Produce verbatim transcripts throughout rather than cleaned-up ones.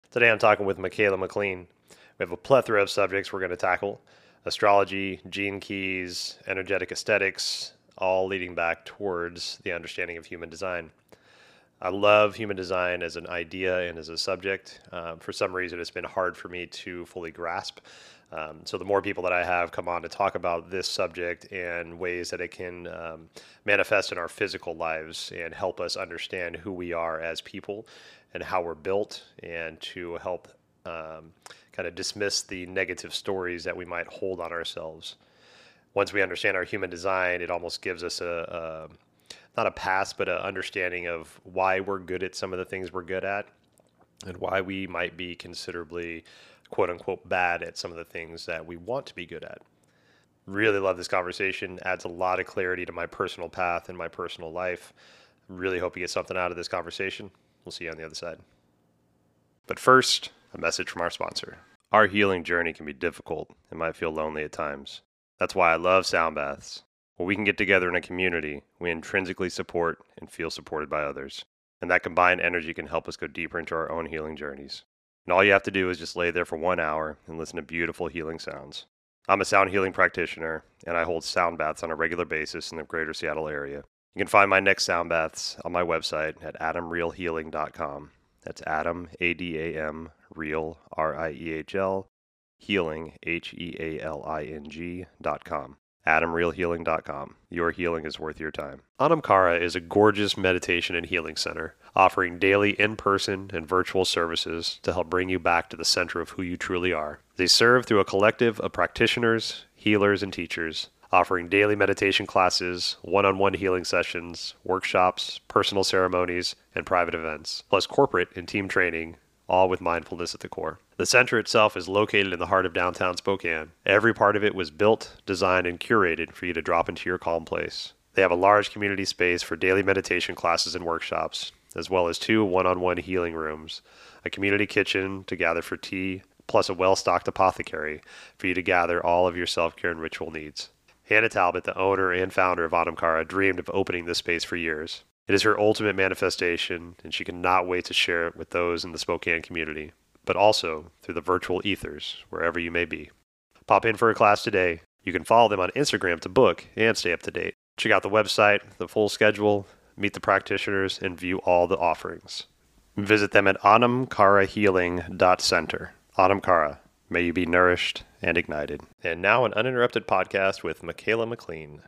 Today I'm talking with Michaela McLean. We have a plethora of subjects we're going to tackle: astrology, gene keys, energetic aesthetics, all leading back towards the understanding of human design. I love human design as an idea and as a subject. Um, for some reason, it's been hard for me to fully grasp. Um, so, the more people that I have come on to talk about this subject and ways that it can um, manifest in our physical lives and help us understand who we are as people and how we're built, and to help um, kind of dismiss the negative stories that we might hold on ourselves. Once we understand our human design, it almost gives us a, a not a pass, but an understanding of why we're good at some of the things we're good at and why we might be considerably, quote unquote, bad at some of the things that we want to be good at. Really love this conversation. Adds a lot of clarity to my personal path and my personal life. Really hope you get something out of this conversation. We'll see you on the other side. But first, a message from our sponsor. Our healing journey can be difficult and might feel lonely at times. That's why I love sound baths. When we can get together in a community, we intrinsically support and feel supported by others. And that combined energy can help us go deeper into our own healing journeys. And all you have to do is just lay there for one hour and listen to beautiful healing sounds. I'm a sound healing practitioner, and I hold sound baths on a regular basis in the greater Seattle area. You can find my next sound baths on my website at adam real healing dot com. That's Adam, A D A M, Real, R I E H L, Healing, H E A L I N G, dot com. adam real healing dot com. Your healing is worth your time. Anamkara is a gorgeous meditation and healing center, offering daily in-person and virtual services to help bring you back to the center of who you truly are. They serve through a collective of practitioners, healers, and teachers, offering daily meditation classes, one-on-one healing sessions, workshops, personal ceremonies, and private events, plus corporate and team training, all with mindfulness at the core. The center itself is located in the heart of downtown Spokane. Every part of it was built, designed, and curated for you to drop into your calm place. They have a large community space for daily meditation classes and workshops, as well as two one-on-one healing rooms, a community kitchen to gather for tea, plus a well-stocked apothecary for you to gather all of your self-care and ritual needs. Hannah Talbot, the owner and founder of Anamkara, dreamed of opening this space for years. It is her ultimate manifestation, and she cannot wait to share it with those in the Spokane community, but also through the virtual ethers, wherever you may be. Pop in for a class today. You can follow them on Instagram to book and stay up to date. Check out the website, the full schedule, meet the practitioners, and view all the offerings. Visit them at anamkara healing dot center. Anamkara, may you be nourished and ignited. And now an uninterrupted podcast with Michaela McLean.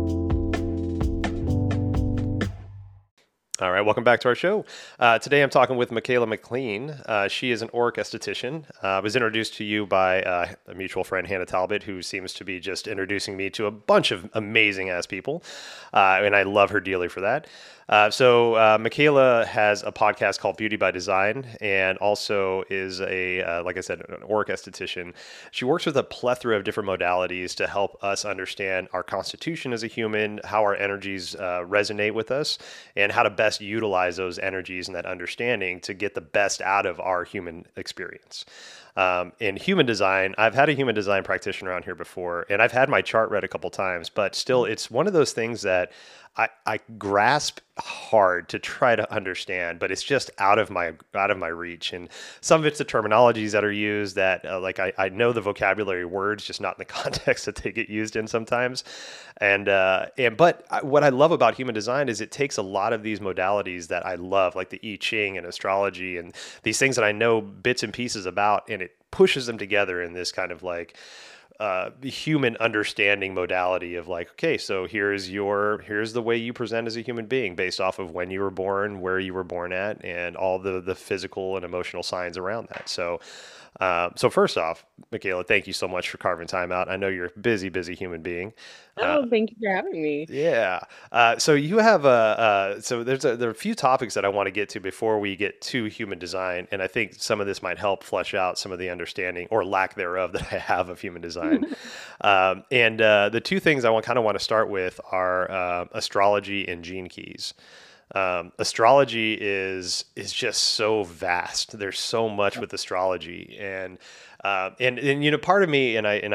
All right, welcome back to our show. Uh, today I'm talking with Michaela McLean. Uh, she is an auric esthetician. Uh, I was introduced to you by uh, a mutual friend, Hannah Talbot, who seems to be just introducing me to a bunch of amazing-ass people, uh, and I love her dearly for that. Uh, so uh, Michaela has a podcast called Beauty by Design, and also is a, uh, like I said, an auric esthetician. She works with a plethora of different modalities to help us understand our constitution as a human, how our energies uh, resonate with us, and how to best utilize those energies and that understanding to get the best out of our human experience. Um, in human design, I've had a human design practitioner on here before, and I've had my chart read a couple times, but still, it's one of those things that I, I grasp hard to try to understand, but it's just out of my out of my reach. And some of it's the terminologies that are used that, uh, like I, I know the vocabulary words, just not in the context that they get used in sometimes. And uh, and but I, what I love about human design is it takes a lot of these modalities that I love, like the I Ching and astrology and these things that I know bits and pieces about, and it pushes them together in this kind of like uh, human understanding modality of like, okay, so here's your, here's the way you present as a human being based off of when you were born, where you were born at, and all the, the physical and emotional signs around that. So, uh, so first off, Michaela, thank you so much for carving time out. I know you're a busy, busy human being. Uh, Oh, thank you for having me. yeah. Uh, so you have a, uh, so there's a, there are a few topics that I want to get to before we get to human design. And I think some of this might help flesh out some of the understanding or lack thereof that I have of human design. um, and uh, the two things I want, kind of want to start with are uh, astrology and gene keys. Um, astrology is is just so vast. There's so much with astrology, and uh, and and you know, part of me, and I and I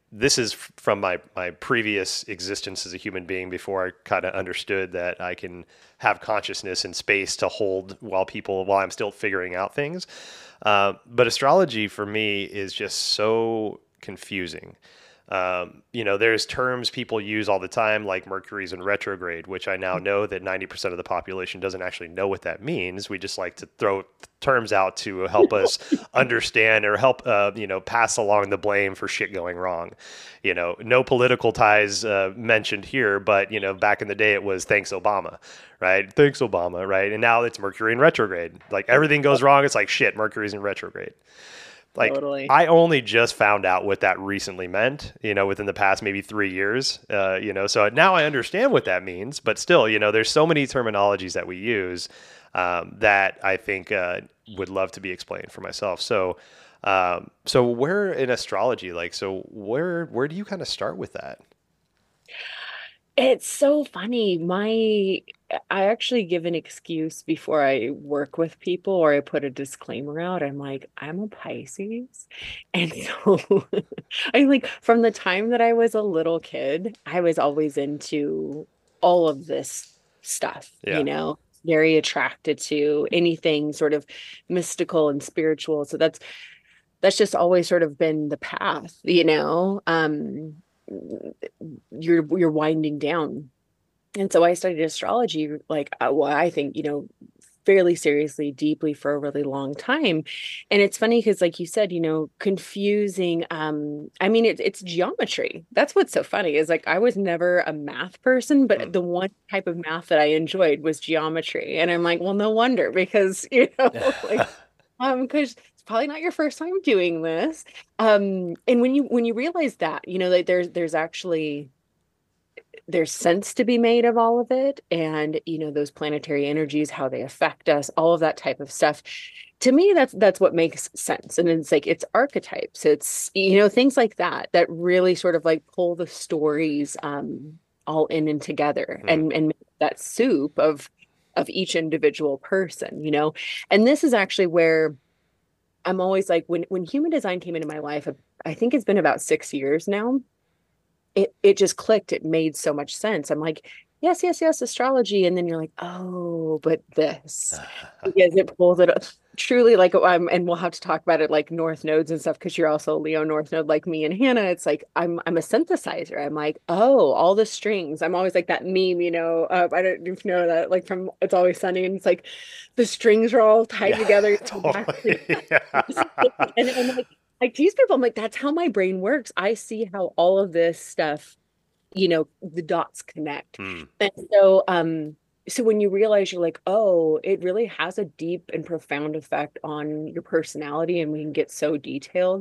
this is f- from my my previous existence as a human being before I kind of understood that I can have consciousness and space to hold while people while I'm still figuring out things. Uh, but astrology for me is just so confusing. Um, you know, there's terms people use all the time, like Mercury's in retrograde, which I now know that ninety percent of the population doesn't actually know what that means. We just like to throw terms out to help us understand or help, uh, you know, pass along the blame for shit going wrong. You know, no political ties uh, mentioned here, but, you know, back in the day it was thanks Obama, right? Thanks Obama, right? And now it's Mercury in retrograde. Like everything goes wrong. It's like shit, Mercury's in retrograde. Like Totally. I only just found out what that recently meant, you know, within the past maybe three years, uh, you know, so now I understand what that means, but still, you know, there's so many terminologies that we use um, that I think uh, would love to be explained for myself. So, um, so where in astrology, like, so where where do you kind of start with that? It's so funny. My, I actually give an excuse before I work with people or I put a disclaimer out. I'm like, I'm a Pisces. And so I like from the time that I was a little kid, I was always into all of this stuff, you Yeah. know, very attracted to anything sort of mystical and spiritual. So that's that's just always sort of been the path, you know. Um, you're you're winding down. And so I studied astrology, like, uh, well, I think, you know, fairly seriously, deeply for a really long time. And it's funny because, like you said, you know, confusing. Um, I mean, it, it's geometry. That's what's so funny is like I was never a math person, Hmm. but the one type of math that I enjoyed was geometry. And I'm like, well, no wonder because, you know, like, um, because it's probably not your first time doing this. Um, and when you when you realize that, you know, like there's there's actually there's sense to be made of all of it and you know those planetary energies how they affect us all of that type of stuff to me that's that's what makes sense and it's like it's archetypes it's you know things like that that really sort of like pull the stories um all in and together Hmm. and and make that soup of of each individual person you know and this is actually where I'm always like when when human design came into my life I think it's been about six years now it it just clicked. It made so much sense. I'm like, yes, yes, yes, astrology. And then you're like, oh, but this. Because it pulls it up truly like um, and we'll have to talk about it like north nodes and stuff because you're also a Leo north node like me and Hannah. It's like I'm I'm a synthesizer. I'm like, oh, all the strings. I'm always like that meme, you know. Uh, I don't know if you know that, like from It's Always Sunny, and it's like the strings are all tied Yeah, together. totally. Yeah. And I'm like, I tease people. I'm like, that's how my brain works. I see how all of this stuff, you know, the dots connect. Hmm. And so, um, so when you realize you're like, oh, it really has a deep and profound effect on your personality, and we can get so detailed,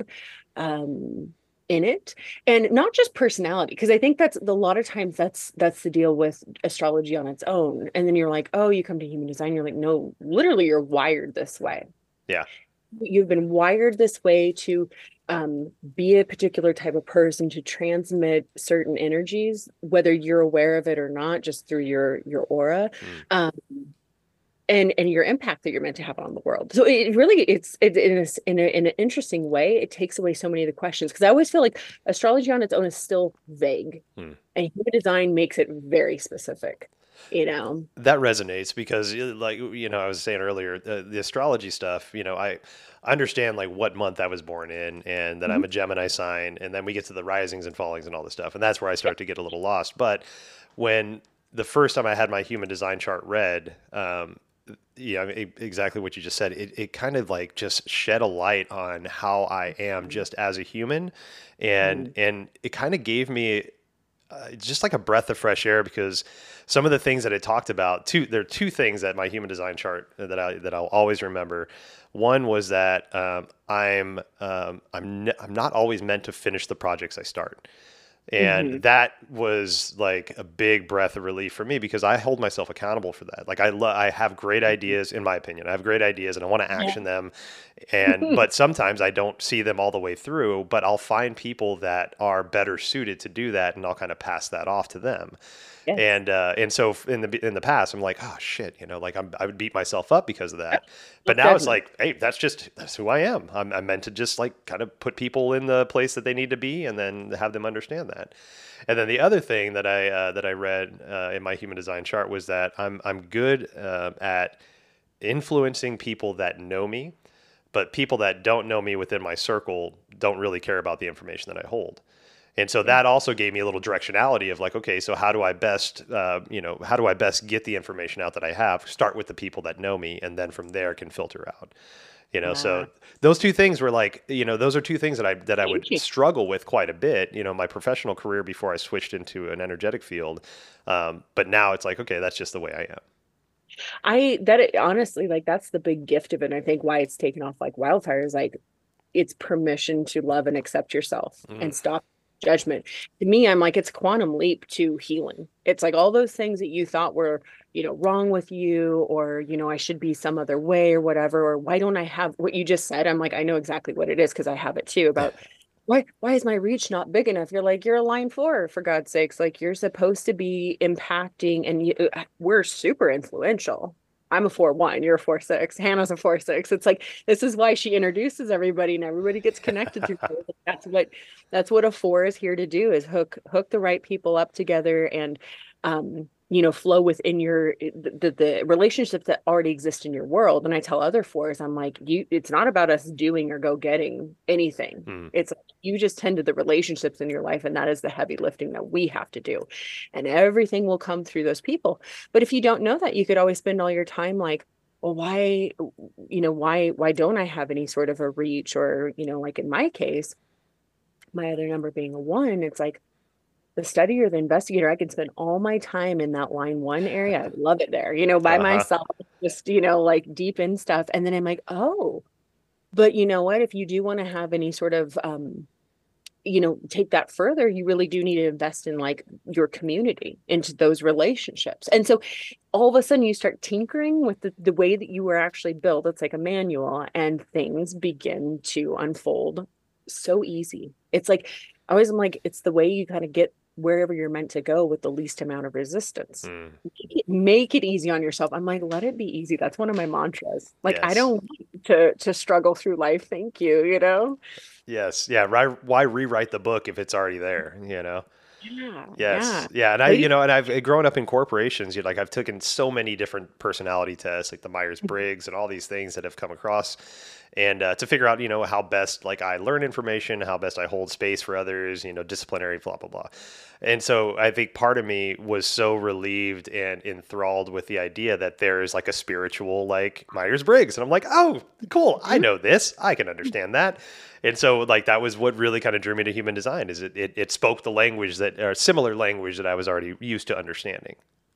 um, in it, and not just personality, because I think that's a lot of times that's that's the deal with astrology on its own. And then you're like, oh, you come to human design, you're like, no, literally, you're wired this way Yeah. you've been wired this way to um, be a particular type of person to transmit certain energies, whether you're aware of it or not, just through your your aura, Hmm. um, and and your impact that you're meant to have on the world. So it really it's it, in a, in, a, in an interesting way, it takes away so many of the questions because I always feel like astrology on its own is still vague, Hmm. and human design makes it very specific. You know. That resonates because, uh, like, you know, I was saying earlier, uh, the astrology stuff, you know, I understand like what month I was born in and that I'm Mhm. a Gemini sign. And then we get to the risings and fallings and all this stuff. And that's where I Yeah. start to get a little lost. But when the first time I had my human design chart read, um, yeah, e- exactly what you just said. It, it kind of like just shed a light on how I am just as a human. And, Mhm. and it kind of gave me uh, just like a breath of fresh air because some of the things that it talked about two there are two things that my human design chart that I that I'll always remember. One was that um, I'm um, I'm ne- I'm not always meant to finish the projects I start. And Mhm. that was like a big breath of relief for me because I hold myself accountable for that. Like I lo- I have great ideas in my opinion. I have great ideas and I want to Yeah. action them and but sometimes I don't see them all the way through, but I'll find people that are better suited to do that and I'll kind of pass that off to them. Yes, And uh, and so f- in the in the past, I'm like, oh shit, you know, like I'm, I would beat myself up because of that. But now it's judgment. like, hey, that's just that's who I am. I'm, I'm meant to just like kind of put people in the place that they need to be, and then have them understand that. And then the other thing that I uh, that I read uh, in my human design chart was that I'm I'm good uh, at influencing people that know me, but people that don't know me within my circle don't really care about the information that I hold. And so Yeah. that also gave me a little directionality of like, okay, so how do I best, uh, you know, how do I best get the information out that I have? Start with the people that know me, and then from there can filter out. You know, Yeah. so those two things were like, you know, those are two things that I that I Game would changer. struggle with quite a bit. You know, my professional career before I switched into an energetic field, um, but now it's like, okay, that's just the way I am. I that it, honestly, like that's the big gift of it. And I think why it's taken off like wildfire is like it's permission to love and accept yourself Mm, and stop judgment. To me, I'm like it's quantum leap to healing. It's like all those things that you thought were, you know, wrong with you, or you know, I should be some other way or whatever, or why don't I have what you just said? I'm like, I know exactly what it is because I have it too about why why is my reach not big enough? You're like, you're a line four for God's sakes. Like you're supposed to be impacting, and you, uh, we're super influential. I'm a four one, you're a four six, Hannah's a four six. It's like this is why she introduces everybody and everybody gets connected through her. That's what that's what a four is here to do is hook hook the right people up together and um you know flow within your the, the relationships that already exist in your world. And I tell other fours, I'm like, you it's not about us doing or go getting anything. mm, It's like you just tend to the relationships in your life, and that is the heavy lifting that we have to do. And everything will come through those people. But if you don't know that, you could always spend all your time like, well, why, you know, why, why don't I have any sort of a reach? Or, you know, like in my case, my other number being a one, it's like the study or the investigator, I could spend all my time in that line one area. I love it there, you know, by uh-huh. myself, just, you know, like deep in stuff. And then I'm like, oh, but you know what? If you do want to have any sort of um you know take that further, you really do need to invest in like your community, into those relationships. And so all of a sudden you start tinkering with the, the way that you were actually built. It's like a manual, and things begin to unfold so easy. It's like I always am like it's the way you kind of get wherever you're meant to go with the least amount of resistance. Mm, Make it, make it easy on yourself. I'm like, let it be easy. That's one of my mantras. Like I yes. don't want to to struggle through life. Thank you, you know? Yes. Yeah. Why, why rewrite the book if it's already there? You know? Yeah, yeah. Yes. Yeah. And I, What do you you know, and I've grown up in corporations. You know, like I've taken so many different personality tests, like the Myers Briggs and all these things that have come across, and uh, to figure out, you know, how best like I learn information, how best I hold space for others, you know, disciplinary, blah blah blah. And so I think part of me was so relieved and enthralled with the idea that there is like a spiritual like Myers Briggs, and I'm like, oh, cool, I Mhm. know this, I can understand that. And so like that was what really kind of drew me to human design is it, it, it spoke the language that or similar language that I was already used to understanding.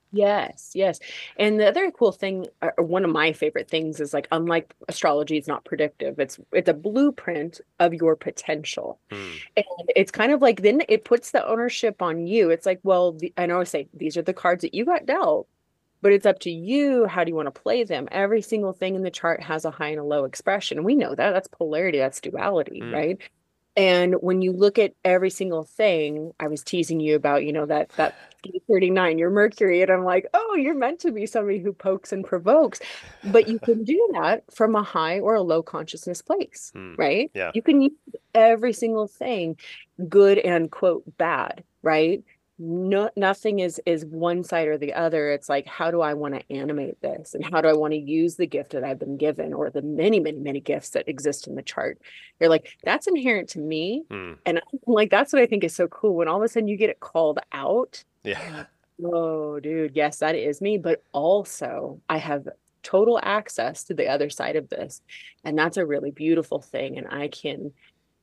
Yes, yes. And the other cool thing, or or one of my favorite things is like unlike astrology, it's not predictive. It's it's a blueprint of your potential. Hmm. And it's kind of like then it puts the ownership on you. It's like, well, the, I always say these are the cards that you got dealt, but it's up to you. How do you want to play them? Every single thing in the chart has a high and a low expression. We know that. That's polarity, that's duality, Hmm. right? And when you look at every single thing, I was teasing you about, you know, that that thirty-nine, your Mercury, and I'm like, oh, you're meant to be somebody who pokes and provokes. But you can do that from a high or a low consciousness place, Hmm. right? Yeah. You can use every single thing, good and quote bad, right? No, nothing is is one side or the other. It's like, how do I want to animate this? And how do I want to use the gift that I've been given, or the many, many, many gifts that exist in the chart? You're like, that's inherent to me. Hmm. And I'm like, that's what I think is so cool. When all of a sudden you get it called out, Yeah. you're like, whoa, dude, yes, that is me. But also, I have total access to the other side of this. And that's a really beautiful thing. And I can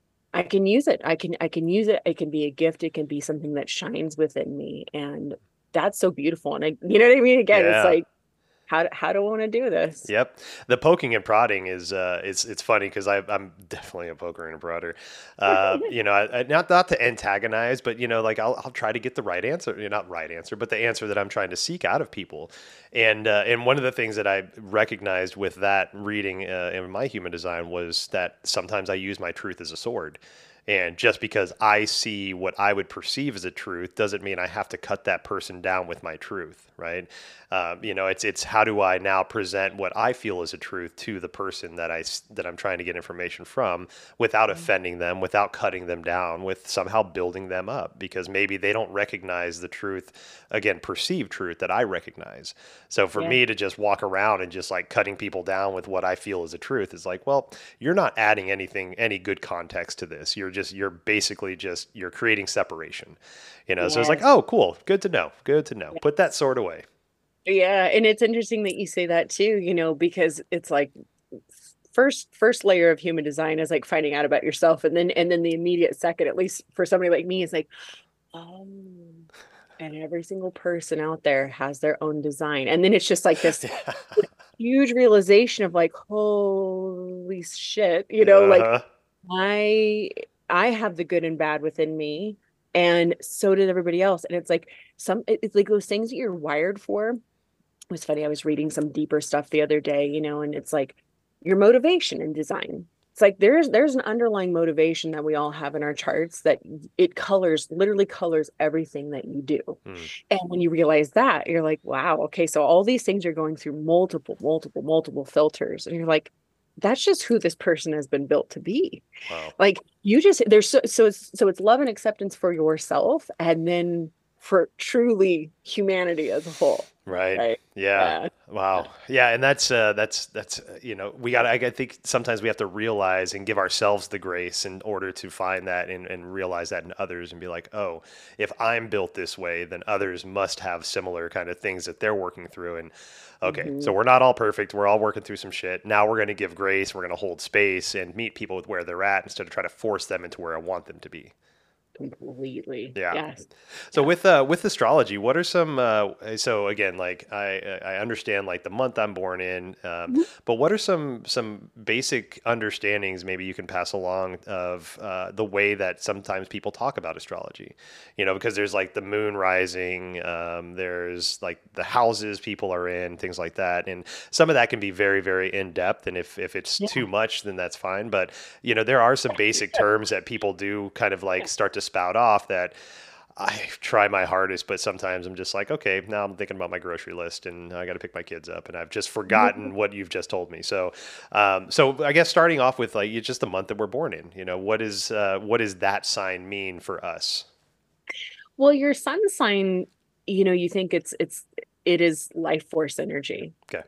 I can use it. I can I can use it. It can be a gift. It can be something that shines within me. And that's so beautiful. And I, you know what I mean? Again, it's Yeah. like, how how do I want to do this? Yep, the poking and prodding is uh, it's it's funny because I'm definitely a poker and a prodder. Uh, you know, I, I, not not to antagonize, but you know, like I'll I'll try to get the right answer, you know, not right answer, but the answer that I'm trying to seek out of people. And uh, and one of the things that I recognized with that reading uh, in my human design was that sometimes I use my truth as a sword. And just because I see what I would perceive as a truth doesn't mean I have to cut that person down with my truth, right? Um, you know, it's it's how do I now present what I feel is a truth to the person that I s- that I'm trying to get information from without offending them, without cutting them down, with somehow building them up because maybe they don't recognize the truth, again, perceived truth that I recognize. So for Yeah. me to just walk around and just like cutting people down with what I feel is a truth is like, well, you're not adding anything, any good context to this. You're just, you're basically just, you're creating separation, you know? So it's like, Yes. oh, cool. Good to know. Good to know. Put that sword away. Yeah, and it's interesting that you say that too, you know, because it's like first first layer of human design is like finding out about yourself, and then and then the immediate second, at least for somebody like me, is like, oh, and every single person out there has their own design. And then it's just like this Yeah. huge realization of like, holy shit, you know, like Uh-huh. I I have the good and bad within me, and so did everybody else. And it's like some it- it's like those things that you're wired for. It was funny. I was reading some deeper stuff the other day, you know, and it's like your motivation in design. It's like there's there's an underlying motivation that we all have in our charts that it colors, literally colors everything that you do. Hmm. And when you realize that, you're like, wow, okay, so all these things are going through multiple, multiple, multiple filters. And you're like, that's just who this person has been built to be. Wow. Like you just there's so so it's so it's love and acceptance for yourself and then for truly humanity as a whole. Right. Right. Yeah. Yeah. Wow. Yeah, and that's uh, that's that's uh, you know we got. I I think sometimes we have to realize and give ourselves the grace in order to find that and, and realize that in others and be like, oh, if I'm built this way, then others must have similar kind of things that they're working through. And okay, Mhm. so we're not all perfect. We're all working through some shit. Now we're going to give grace. We're going to hold space and meet people with where they're at instead of try to force them into where I want them to be. Completely. Yeah. Yes. So Yeah. with uh with astrology, what are some uh so again like I I understand like the month I'm born in, um, Mhm. but what are some some basic understandings maybe you can pass along of uh, the way that sometimes people talk about astrology? You know, because there's like the moon rising, um, there's like the houses people are in, things like that, and some of that can be very very in depth. And if if it's Yeah. too much, then that's fine. But you know, there are some basic terms that people do kind of like start to spout off that I try my hardest, but sometimes I'm just like, okay, now I'm thinking about my grocery list and I got to pick my kids up, and I've just Yeah. forgotten what you've just told me. So, um, so I guess starting off with like it's just the month that we're born in. You know, what is uh, what does that sign mean for us? Well, your sun sign, you know, you think it's it's it is life force energy. Okay.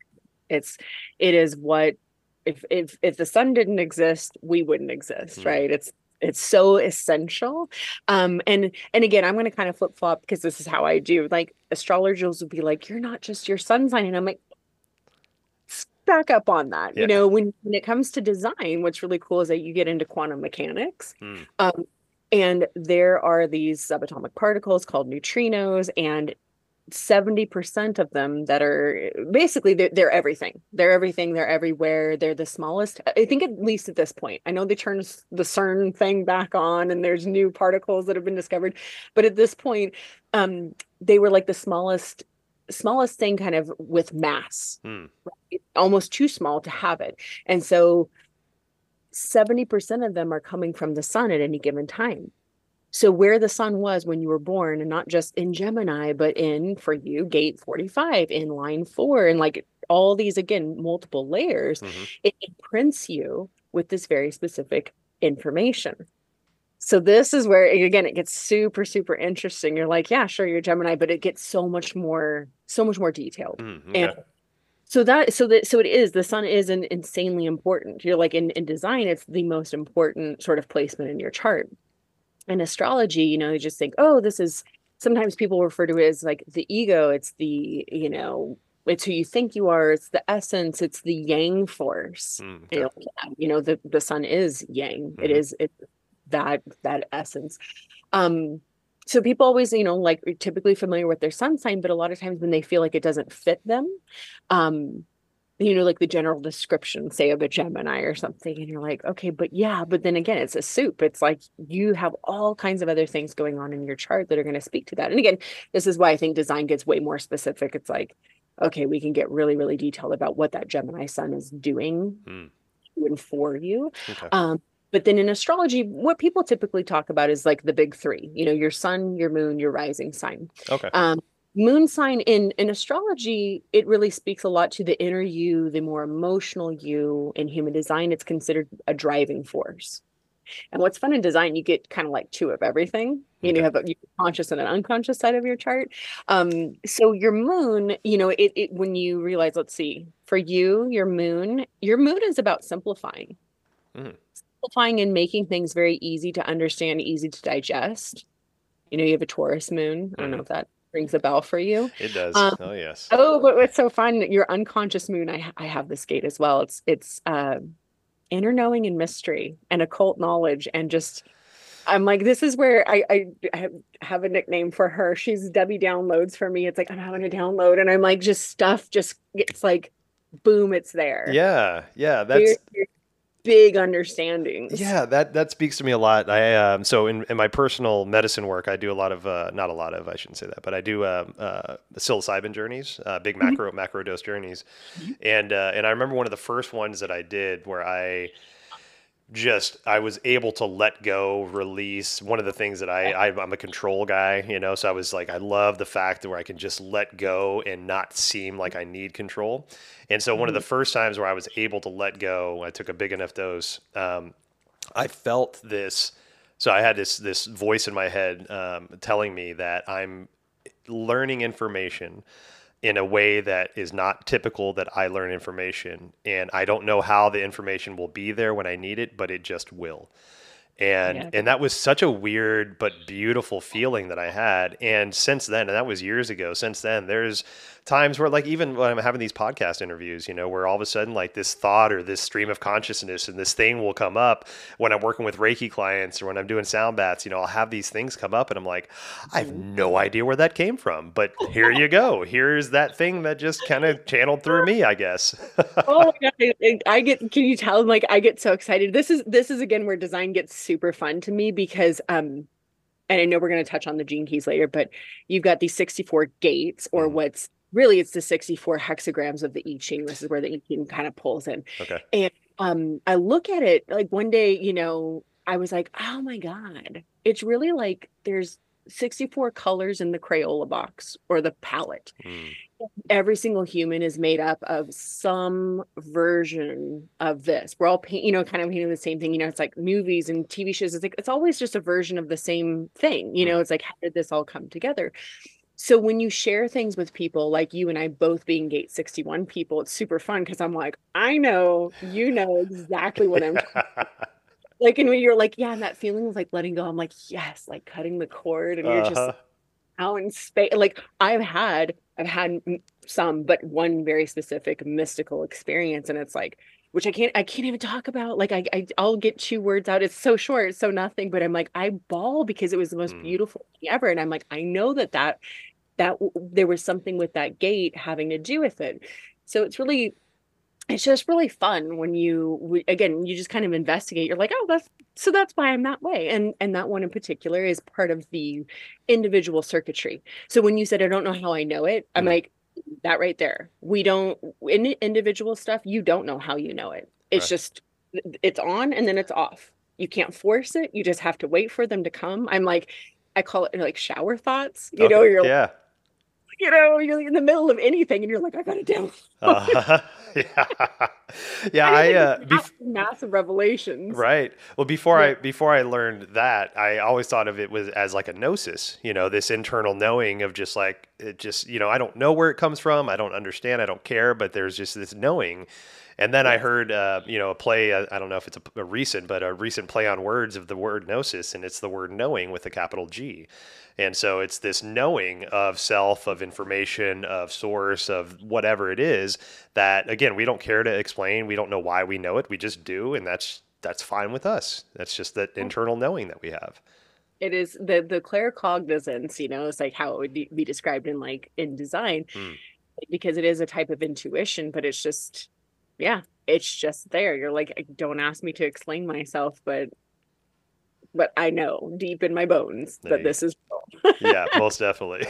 It's it is what if if if the sun didn't exist, we wouldn't exist, Mm, right? It's it's so essential. Um and and again, I'm going to kind of flip-flop because this is how I do. Like astrologers will be like, "You're not just your sun sign." And I'm like, back up on that. You yeah. know, when when it comes to design, what's really cool is that you get into quantum mechanics. Mm, Um, and there are these subatomic particles called neutrinos, and seventy percent of them that are basically they're, they're everything. They're everything. They're everywhere. They're the smallest. I think at least at this point. I know they turned the CERN thing back on and there's new particles that have been discovered. But at this point, um, they were like the smallest, smallest thing kind of with mass, mm, right? Almost too small to have it. And so seventy percent of them are coming from the sun at any given time. So where the sun was when you were born, and not just in Gemini, but in for you, gate forty-five, in line four, and like all these again, multiple layers, hmm it imprints you with this very specific information. So this is where again it gets super, super interesting. You're like, yeah, sure, you're Gemini, but it gets so much more, so much more detailed. mm, And okay. so that so that so it is the sun is an insanely important. You're like in, in design, it's the most important sort of placement in your chart. In astrology, you know, you just think, oh, this is sometimes people refer to it as like the ego. It's the, you know, it's who you think you are. It's the essence. It's the yang force. Mm, You okay. know, yeah, you know, the the sun is yang. It hmm is it that that essence. Um, so people always, you know, like are typically familiar with their sun sign, but a lot of times when they feel like it doesn't fit them, um, you know, like the general description, say, of a Gemini or something, and you're like, okay, but yeah, but then again, it's a soup. It's like you have all kinds of other things going on in your chart that are going to speak to that. And again, this is why I think design gets way more specific. It's like, okay, we can get really, really detailed about what that Gemini sun is doing Mm, and for you. okay. Um, But then in astrology, what people typically talk about is like the big three, you know, your sun, your moon, your rising sign. Okay. Um, moon sign in in astrology, it really speaks a lot to the inner you, the more emotional you. In human design, it's considered a driving force. And what's fun in design, you get kind of like two of everything. You know, you Okay. have a conscious and an unconscious side of your chart. Um, so your moon, you know, it, it when you realize, let's see, for you, your moon, your moon is about simplifying, Mm, simplifying and making things very easy to understand, easy to digest. You know, you have a Taurus moon. I don't know hmm. if that rings a bell for you. It does. Um, Oh, yes. oh, but what's so fun, your unconscious moon, I I have this gate as well. It's it's uh inner knowing and mystery and occult knowledge and just I'm like, this is where I, I have, have a nickname for her. She's Debbie Downloads for me. It's like I'm having a download, and I'm like, just stuff, just it's like, boom, it's there. Yeah. Yeah. Big, That's big understandings. Yeah, that that speaks to me a lot. I um, so in, in my personal medicine work, I do a lot of uh, not a lot of I shouldn't say that, but I do um, uh, psilocybin journeys, uh, big Mhm. macro macro dose journeys, and uh, and I remember one of the first ones that I did where I just I was able to let go, release. One of the things that I, I I'm a control guy, you know, so I was like I love the fact that where I can just let go and not seem like I need control. And so one of the Mhm. first times where I was able to let go, I took a big enough dose. Um, I felt this. So I had this this voice in my head um, telling me that I'm learning information in a way that is not typical that I learn information, and I don't know how the information will be there when I need it, but it just will. And Yeah. and that was such a weird but beautiful feeling that I had. And since then, and that was years ago, since then, there's times where like even when I'm having these podcast interviews, you know, where all of a sudden like this thought or this stream of consciousness and this thing will come up when I'm working with Reiki clients or when I'm doing sound bats, you know, I'll have these things come up and I'm like, I have Mhm. no idea where that came from. But here you go. Here's that thing that just kind of channeled through me, I guess. Oh my God, I, I I get, can you tell? Like, I get so excited. This is, this is again where design gets super fun to me because, um, and I know we're going to touch on the gene keys later, but you've got these sixty-four gates, or Mhm. what's really it's the sixty-four hexagrams of the I Ching. This is where the I Ching kind of pulls in. Okay. And um, I look at it like one day, you know, I was like, oh my God, it's really like there's sixty-four colors in the Crayola box or the palette. Mm. Every single human is made up of some version of this. We're all paint, you know, kind of painting the same thing. You know, it's like movies and T V shows. It's like it's always just a version of the same thing. You Mm. know, it's like how did this all come together? So when you share things with people, like you and I both being Gate sixty-one people, it's super fun because I'm like, I know, you know exactly what I'm talking. Like, and when you're like, yeah, and that feeling of like letting go, I'm like, yes, like cutting the cord, and you're just Uh-huh. out in space. Like I've had, I've had some, but one very specific mystical experience, and it's like, which I can't, I can't even talk about. Like I, I I'll get two words out. It's so short, it's so nothing, but I'm like, I bawl because it was the most Mm. beautiful thing ever, and I'm like, I know that that that there was something with that gate having to do with it. So it's really it's just really fun when you again you just kind of investigate. You're like, oh, that's so that's why I'm that way. And and that one in particular is part of the individual circuitry. So when you said I don't know how I know it, I'm Mm. like, that right there, we don't, in individual stuff, you don't know how you know it. It's Right. just it's on and then it's off. You can't force it, you just have to wait for them to come. I'm like, I call it like shower thoughts. You Okay. know, you're Yeah. you know you're in the middle of anything and you're like, I gotta down. Uh, yeah. Yeah, I I think uh it's bef massive revelations. right. Well, before Yeah. I before I learned that, I always thought of it was as like a gnosis, you know, this internal knowing of just like it just, you know, I don't know where it comes from, I don't understand, I don't care, but there's just this knowing. And then I Yes. heard, uh, you know, a play. Uh, I don't know if it's a, a recent, but a recent play on words of the word gnosis, and it's the word knowing with a capital G. And so it's this knowing of self, of information, of source, of whatever it is that, again, we don't care to explain. We don't know why we know it. We just do, and that's that's fine with us. That's just that internal knowing that we have. It is the the claircognizance, you know, it's like how it would be be described in like in design, Hmm. because it is a type of intuition, but it's just, yeah, it's just there. You're like, don't ask me to explain myself, but but I know deep in my bones There that you, this is real. yeah, most definitely.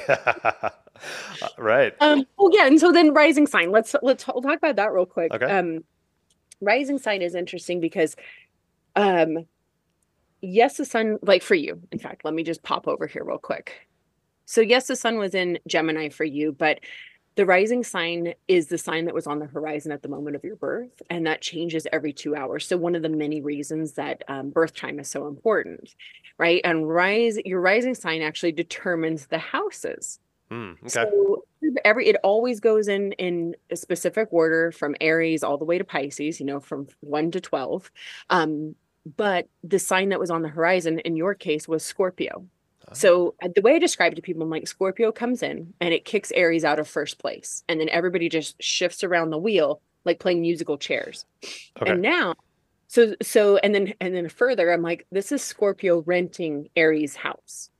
Uh, right. Um, oh yeah, and so then rising sign. Let's let's we'll talk about that real quick. Okay. Um, rising sign is interesting because Um, yes, the sun, like for you, in fact, let me just pop over here real quick. So, yes, the sun was in Gemini for you, but the rising sign is the sign that was on the horizon at the moment of your birth, and that changes every two hours. So, one of the many reasons that um, birth time is so important, right? And rise, your rising sign actually determines the houses. Hmm. Okay. So every it always goes in in a specific order from Aries all the way to Pisces, you know, from one to twelve. Um, but the sign that was on the horizon in your case was Scorpio. Oh, So uh, the way I describe it to people, I'm like, Scorpio comes in and it kicks Aries out of first place. And then everybody just shifts around the wheel like playing musical chairs. okay. And now, so so and then and then further, I'm like, this is Scorpio renting Aries' house.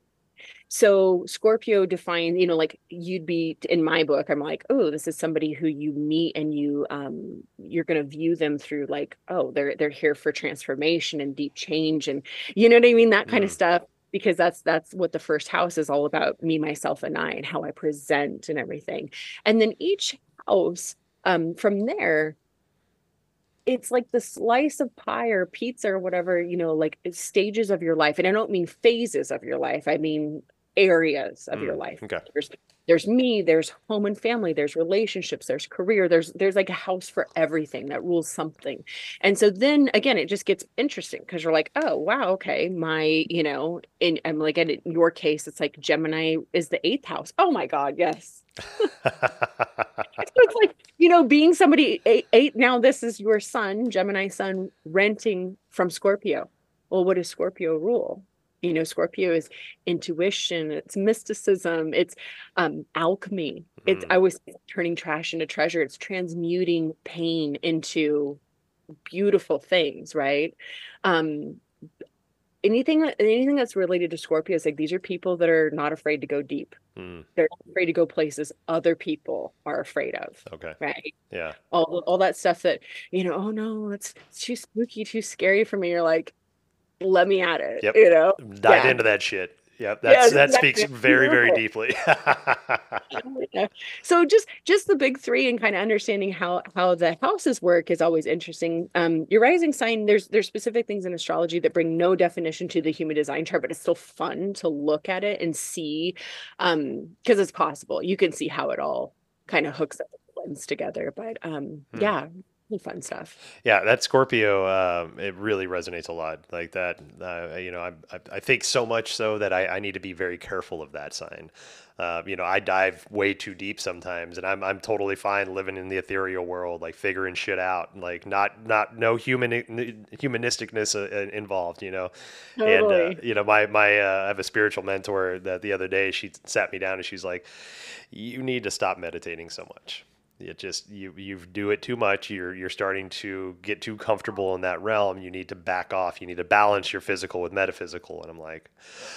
So Scorpio defines, you know, like you'd be in my book, I'm like, oh, this is somebody who you meet and you um you're gonna view them through like, oh, they're they're here for transformation and deep change and you know what I mean, that kind of Hmm. stuff. Because that's that's what the first house is all about, me, myself, and I, and how I present and everything. And then each house, um, from there, it's like the slice of pie or pizza or whatever, you know, like stages of your life. And I don't mean phases of your life. I mean areas of Hmm. your life. Okay. There's there's me, there's home and family, there's relationships, there's career, there's there's like a house for everything that rules something. And so then again, it just gets interesting because you're like, oh wow, okay, my, you know, in I'm like in your case, it's like Gemini is the eighth house. Oh my God, yes. So it's like, you know, being somebody eight, eight, now this is your sun, Gemini sun, renting from Scorpio. Well, what does Scorpio rule? You know, Scorpio is intuition, it's mysticism, it's um, alchemy. It's, Hmm. I was turning trash into treasure. It's transmuting pain into beautiful things, right? Um, anything that anything that's related to Scorpio is like these are people that are not afraid to go deep. Hmm. They're not afraid to go places other people are afraid of, Okay. right? Yeah. All all that stuff that, you know, oh no, it's too spooky, too scary for me. You're like, let me at it, Yep. you know? Dive Yeah. into that shit. Yep. That's Yes, that speaks exactly. very, very Beautiful. deeply. Yeah. So just just the big three and kind of understanding how how the houses work is always interesting. Um, your rising sign, there's there's specific things in astrology that bring no definition to the human design chart, but it's still fun to look at it and see, um, because it's possible. You can see how it all kind of hooks up and blends together. But um, Hmm. yeah, really fun stuff. Yeah, that Scorpio, um, it really resonates a lot. Like that, uh, you know, I, I, I think so much so that I, I need to be very careful of that sign. Uh, you know, I dive way too deep sometimes, and I'm I'm totally fine living in the ethereal world, like figuring shit out, like not not no human humanisticness uh, involved. You know, and uh, Totally. you know, my my uh, I have a spiritual mentor that the other day she sat me down and she's like, you need to stop meditating so much. It just you you do it too much. You're you're starting to get too comfortable in that realm. You need to back off. You need to balance your physical with metaphysical. And I'm like,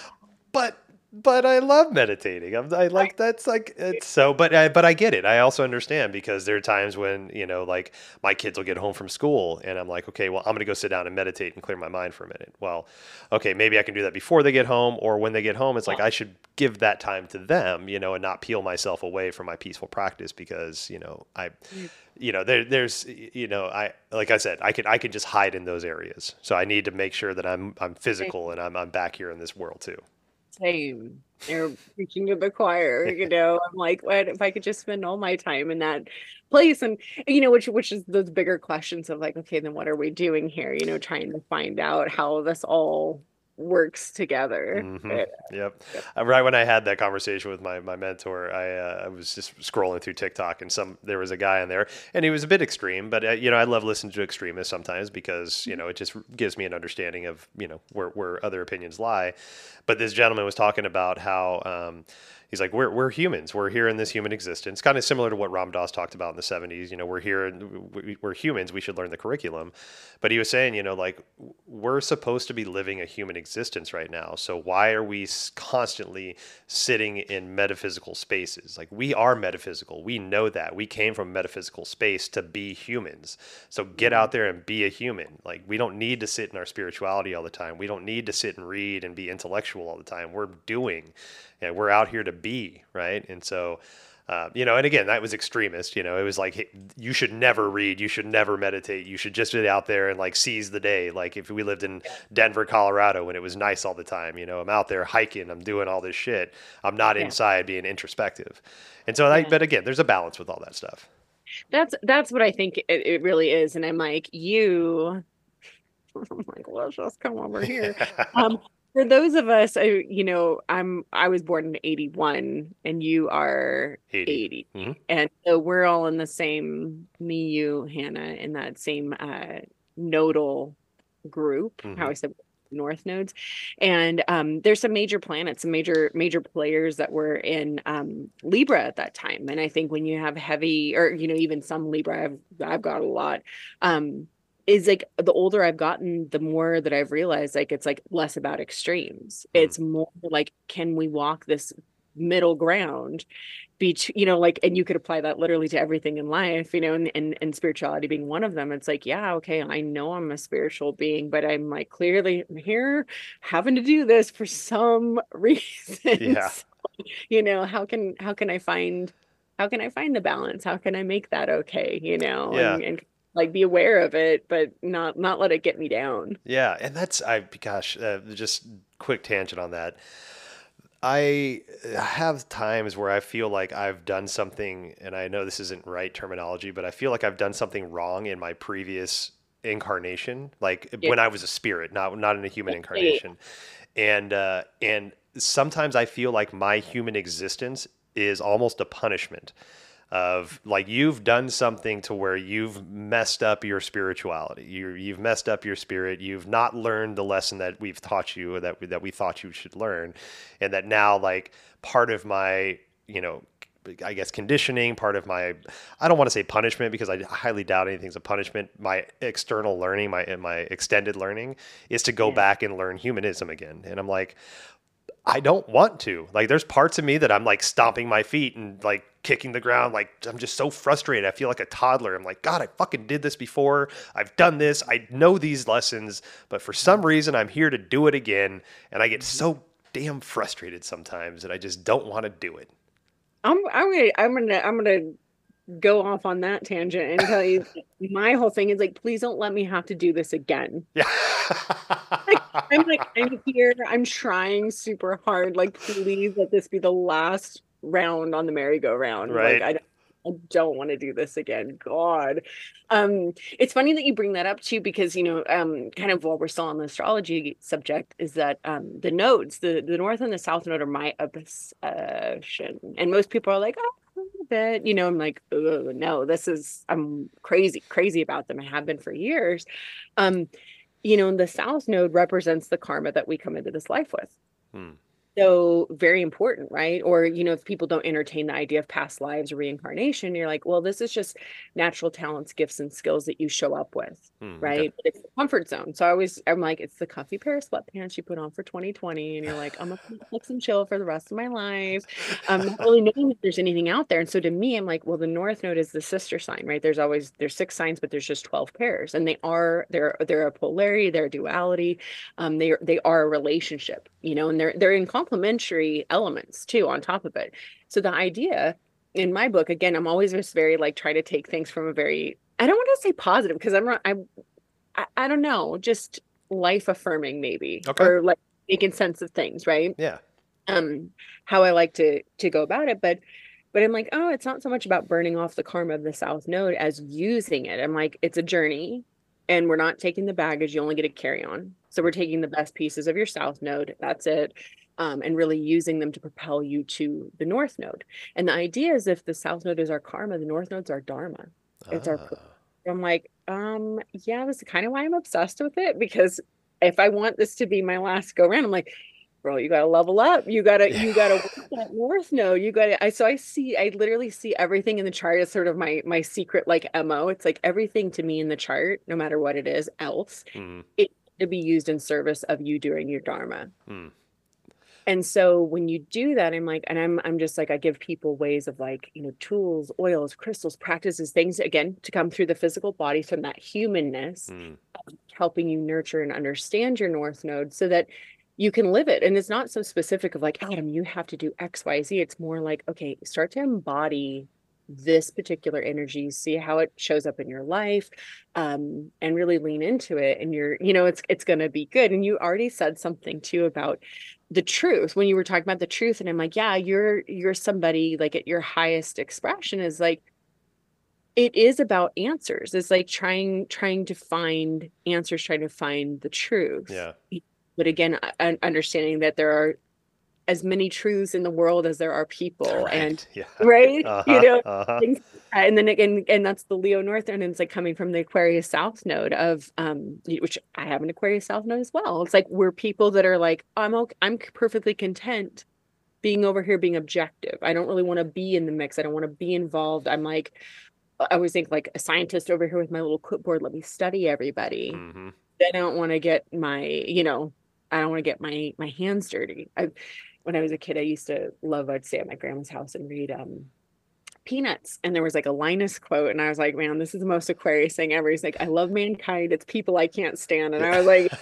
but but I love meditating. I'm I like that's like it's so. But I, but I get it. I also understand because there are times when you know like my kids will get home from school and I'm like, okay, well I'm gonna go sit down and meditate and clear my mind for a minute. Well, okay, maybe I can do that before they get home or when they get home. It's like I should give that time to them, you know, and not peel myself away from my peaceful practice because you know I, you know, there there's you know I like I said I could I could just hide in those areas. So I need to make sure that I'm I'm physical and I'm I'm back here in this world too. Same. They're preaching to the choir, you know. I'm like, what if I could just spend all my time in that place? And you know, which which is those bigger questions of like, okay, then what are we doing here? You know, trying to find out how this all works together. Hmm. Yeah. Yep. Uh, Right when I had that conversation with my, my mentor, I, uh, I was just scrolling through TikTok and some there was a guy in there and he was a bit extreme, but uh, you know I love listening to extremists sometimes because you know it just gives me an understanding of you know where where other opinions lie. But this gentleman was talking about how um, he's like we're we're humans, we're here in this human existence, kind of similar to what Ram Dass talked about in the seventies. You know we're here, we- we're humans, we should learn the curriculum. But he was saying you know like we're supposed to be living a human existence right now. So why are we constantly sitting in metaphysical spaces? Like we are metaphysical. We know that. We came from metaphysical space to be humans. So get Mhm. out there and be a human. Like we don't need to sit in our spirituality all the time. We don't need to sit and read and be intellectual all the time. We're doing and we're out here to be, right? And so Uh, you know, and again, that was extremist. You know, it was like, hey, you should never read, you should never meditate, you should just get out there and like seize the day. Like if we lived in Denver, Colorado, and it was nice all the time, you know, I'm out there hiking, I'm doing all this shit. I'm not Yeah. inside being introspective. And so, I, Yeah. but again, there's a balance with all that stuff. That's that's what I think it, it really is. And I'm like, you, I'm like, let's just come over here. Um, for those of us, I, you know, I'm I was born in eighty-one and you are eighty. eighty. Mm-hmm. And so we're all in the same, me, you, Hannah, in that same uh nodal group, how Mm-hmm. I said north nodes. And um there's some major planets, some major major players that were in um Libra at that time. And I think when you have heavy, or you know, even some Libra, I've I've got a lot. Um is like the older I've gotten, the more that I've realized like it's like less about extremes. Mm. It's more like, can we walk this middle ground between, you know, like, and you could apply that literally to everything in life, you know, and, and and spirituality being one of them. It's like, yeah, okay, I know I'm a spiritual being, but I'm like clearly I'm here having to do this for some reason. Yeah. So, you know, how can how can I find how can I find the balance? How can I make that okay, you know, Yeah. and and like be aware of it, but not not let it get me down. Yeah. And that's, I, gosh, uh, just quick tangent on that. I have times where I feel like I've done something, and I know this isn't right terminology, but I feel like I've done something wrong in my previous incarnation, like Yeah. when I was a spirit, not not in a human incarnation. And uh, and sometimes I feel like my human existence is almost a punishment of like you've done something to where you've messed up your spirituality. You you've messed up your spirit. You've not learned the lesson that we've taught you, or that we, that we thought you should learn, and that now like part of my, you know, I guess conditioning, part of my, I don't want to say punishment because I highly doubt anything's a punishment. My external learning, my my extended learning, is to go Yeah. back and learn humanism again. And I'm like, I don't want to. Like, there's parts of me that I'm like stomping my feet and like kicking the ground. Like, I'm just so frustrated. I feel like a toddler. I'm like, God, I fucking did this before. I've done this. I know these lessons, but for some reason, I'm here to do it again. And I get so damn frustrated sometimes that I just don't want to do it. I'm I'm gonna I'm gonna I'm gonna go off on that tangent and tell you my whole thing is like, please don't let me have to do this again. Yeah. Like I'm like I'm here, I'm trying super hard. Like, please let this be the last round on the merry-go-round. Like Right. I don't I don't want to do this again. God. Um, it's funny that you bring that up too, because you know, um, kind of while we're still on the astrology subject, is that um the nodes, the the north and the south node are my obsession. And most people are like, oh, a bit, you know, I'm like, oh no, this is I'm crazy, crazy about them. I have been for years. Um, you know, and the south node represents the karma that we come into this life with. Hmm. So very important, right? Or, you know, if people don't entertain the idea of past lives or reincarnation, you're like, well, this is just natural talents, gifts, and skills that you show up with, Hmm. Okay. right? But it's the comfort zone. So I always, I'm like, it's the comfy pair of sweatpants you put on for twenty twenty, and you're like, I'm gonna flex and chill for the rest of my life. I'm not really knowing if there's anything out there. And so to me, I'm like, well, the North Node is the sister sign, right? There's always there's six signs, but there's just twelve pairs, and they are they're they're a polarity, they're a duality, um, they they are a relationship, you know, and they're they're in complementary elements too on top of it. So the idea in my book, again, I'm always just very like try to take things from a very, I don't want to say positive because I'm not I'm I, I don't know, just life affirming maybe, Okay. or like making sense of things, right? Yeah. Um, how I like to to go about it, but but I'm like, oh, it's not so much about burning off the karma of the South Node as using it. I'm like, it's a journey, and we're not taking the baggage. You only get to carry on. So we're taking the best pieces of your South Node. That's it. Um, and really using them to propel you to the North Node. And the idea is if the South Node is our karma, the North Node's our dharma. It's our. Ah. I'm like, um, yeah, this is kind of why I'm obsessed with it, because if I want this to be my last go round, I'm like, bro, you gotta level up. You gotta, you gotta Yeah. work that North Node. You gotta. I so I see. I literally see everything in the chart as sort of my my secret like M O. It's like everything to me in the chart, no matter what it is, else Hmm. it to be used in service of you doing your dharma. Hmm. And so when you do that, I'm like, and I'm I'm just like, I give people ways of like, you know, tools, oils, crystals, practices, things again to come through the physical body from that humanness, Hmm. helping you nurture and understand your North Node so that you can live it. And it's not so specific of like, Adam, you have to do X, Y, Z. It's more like, okay, start to embody this particular energy, see how it shows up in your life, um, and really lean into it. And you're, you know, it's it's gonna be good. And you already said something too about the truth when you were talking about the truth. And I'm like, yeah, you're you're somebody like at your highest expression is like it is about answers. It's like trying trying to find answers, trying to find the truth. Yeah. But again, un- understanding that there are as many truths in the world as there are people, and Right. Yeah. right, you Uh-huh. know, Uh-huh. things like that. And then again, and that's the Leo North Node, and it's like coming from the Aquarius South Node of um, which I have an Aquarius South Node as well. It's like we're people that are like, I'm okay, I'm perfectly content being over here being objective. I don't really want to be in the mix. I don't want to be involved. I'm like I always think like a scientist over here with my little clipboard, let me study everybody. Mm-hmm. I don't want to get my, you know, I don't want to get my my hands dirty. I when I was a kid, I used to love, I'd stay at my grandma's house and read um Peanuts. And there was like a Linus quote, and I was like, man, this is the most Aquarius thing ever. He's like, I love mankind, it's people I can't stand. And I was like,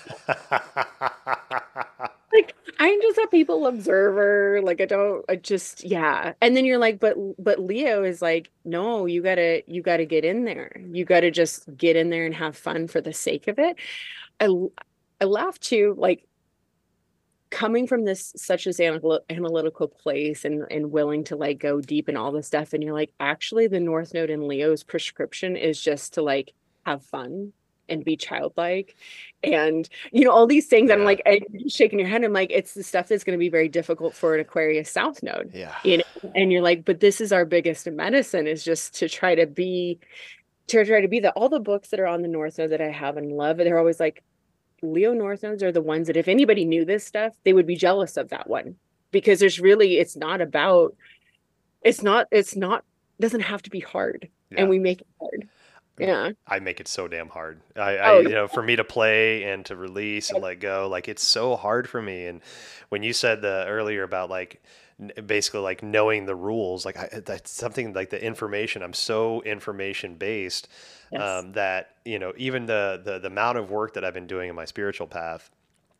like I'm just a people observer. Like I don't I just yeah. And then you're like, but but Leo is like, no, you gotta you gotta get in there. You gotta just get in there and have fun for the sake of it. I I laugh too, like coming from this such as anal- analytical place and and willing to like go deep in all this stuff. And you're like, actually, the North Node in Leo's prescription is just to like have fun and be childlike and you know all these things. I'm Yeah. like and you're shaking your head. I'm like, it's the stuff that's going to be very difficult for an Aquarius South Node, Yeah. you know. And you're like, but this is our biggest medicine, is just to try to be to try to be that. All the books that are on the North Node that I have and love, they're always like, Leo North Nodes are the ones that if anybody knew this stuff, they would be jealous of that one, because there's really, it's not about, it's not, it's not, doesn't have to be hard, and Yeah. we make it hard. Yeah. I make it so damn hard. I, I, Oh, you know, for me to play and to release and let go, like it's so hard for me. And when you said the earlier about like n- basically like knowing the rules, like I, that's something like the information. I'm so information based yes. um, that you know even the, the the amount of work that I've been doing in my spiritual path,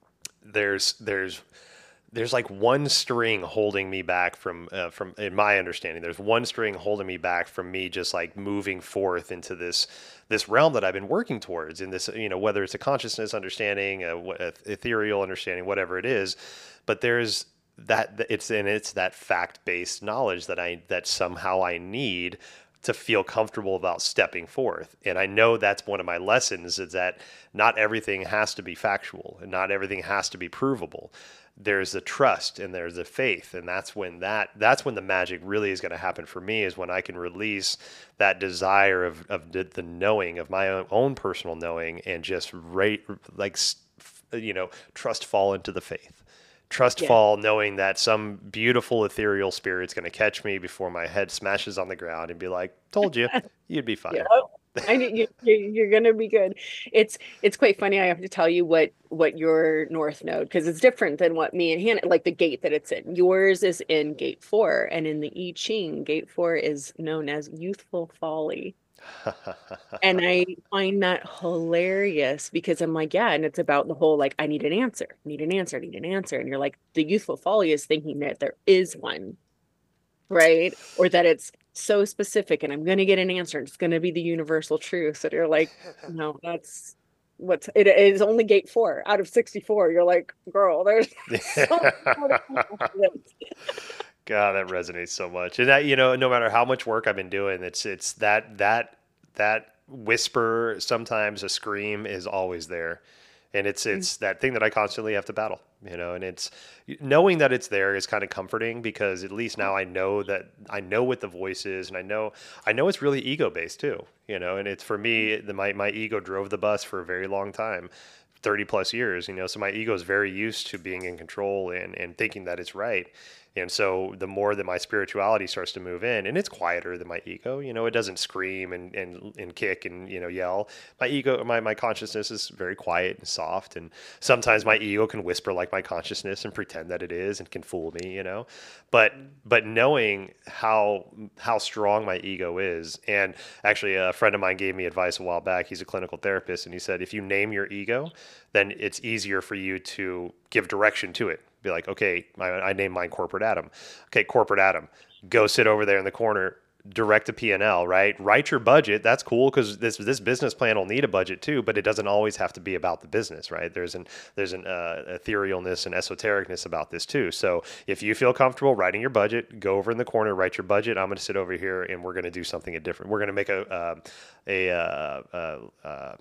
there's there's there's like one string holding me back from uh, from in my understanding there's one string holding me back from me just like moving forth into this this realm that I've been working towards in this, you know, whether it's a consciousness understanding, a, wh- a ethereal understanding, whatever it is. But there's that it's and it's that fact-based knowledge that I that somehow I need to feel comfortable about stepping forth. And I know that's one of my lessons, is that not everything has to be factual and not everything has to be provable. There's the trust and there's the faith, and that's when that that's when the magic really is going to happen for me, is when I can release that desire of of the, the knowing of my own, own personal knowing, and just rate like you know trust fall into the faith. Trust Yeah. fall, knowing that some beautiful ethereal spirit's going to catch me before my head smashes on the ground and be like, "Told you, you'd be Yeah. fine." I knew you, you you're gonna be good. It's it's quite funny. I have to tell you what what your North Node, because it's different than what me and Hannah, like the gate that it's in. Yours is in gate four, and in the I Ching, gate four is known as youthful folly. And I find that hilarious because I'm like, yeah, and it's about the whole like, I need an answer, I need an answer, I need an answer. And you're like, the youthful folly is thinking that there is one, right? Or that it's so specific and I'm going to get an answer. It's going to be the universal truth. So you're like, no, that's what's it is only gate four out of sixty-four. You're like, girl, there's so much more to come after this. God, that resonates so much. And that, you know, no matter how much work I've been doing, it's it's that that that whisper, sometimes a scream, is always there. And it's it's that thing that I constantly have to battle, you know, and it's knowing that it's there is kind of comforting, because at least now I know that I know what the voice is, and I know I know it's really ego based too, you know, and it's for me, the, my my ego drove the bus for a very long time, thirty plus years, you know, so my ego is very used to being in control and and thinking that it's right. And so the more that my spirituality starts to move in, and it's quieter than my ego, you know, it doesn't scream and, and, and kick and, you know, yell. My ego, my, my consciousness is very quiet and soft. And sometimes my ego can whisper like my consciousness and pretend that it is and can fool me, you know, but, but knowing how, how strong my ego is. And actually a friend of mine gave me advice a while back. He's a clinical therapist. And he said, if you name your ego, then it's easier for you to give direction to it. Be like, okay, I, I named mine Corporate Adam. Okay, Corporate Adam, go sit over there in the corner, direct a P and L, right? Write your budget. That's cool because this this business plan will need a budget too, but it doesn't always have to be about the business, right? There's an there's an uh, etherealness and esotericness about this too. So if you feel comfortable writing your budget, go over in the corner, write your budget. I'm going to sit over here and we're going to do something different. We're going to make a uh, a uh, uh, uh,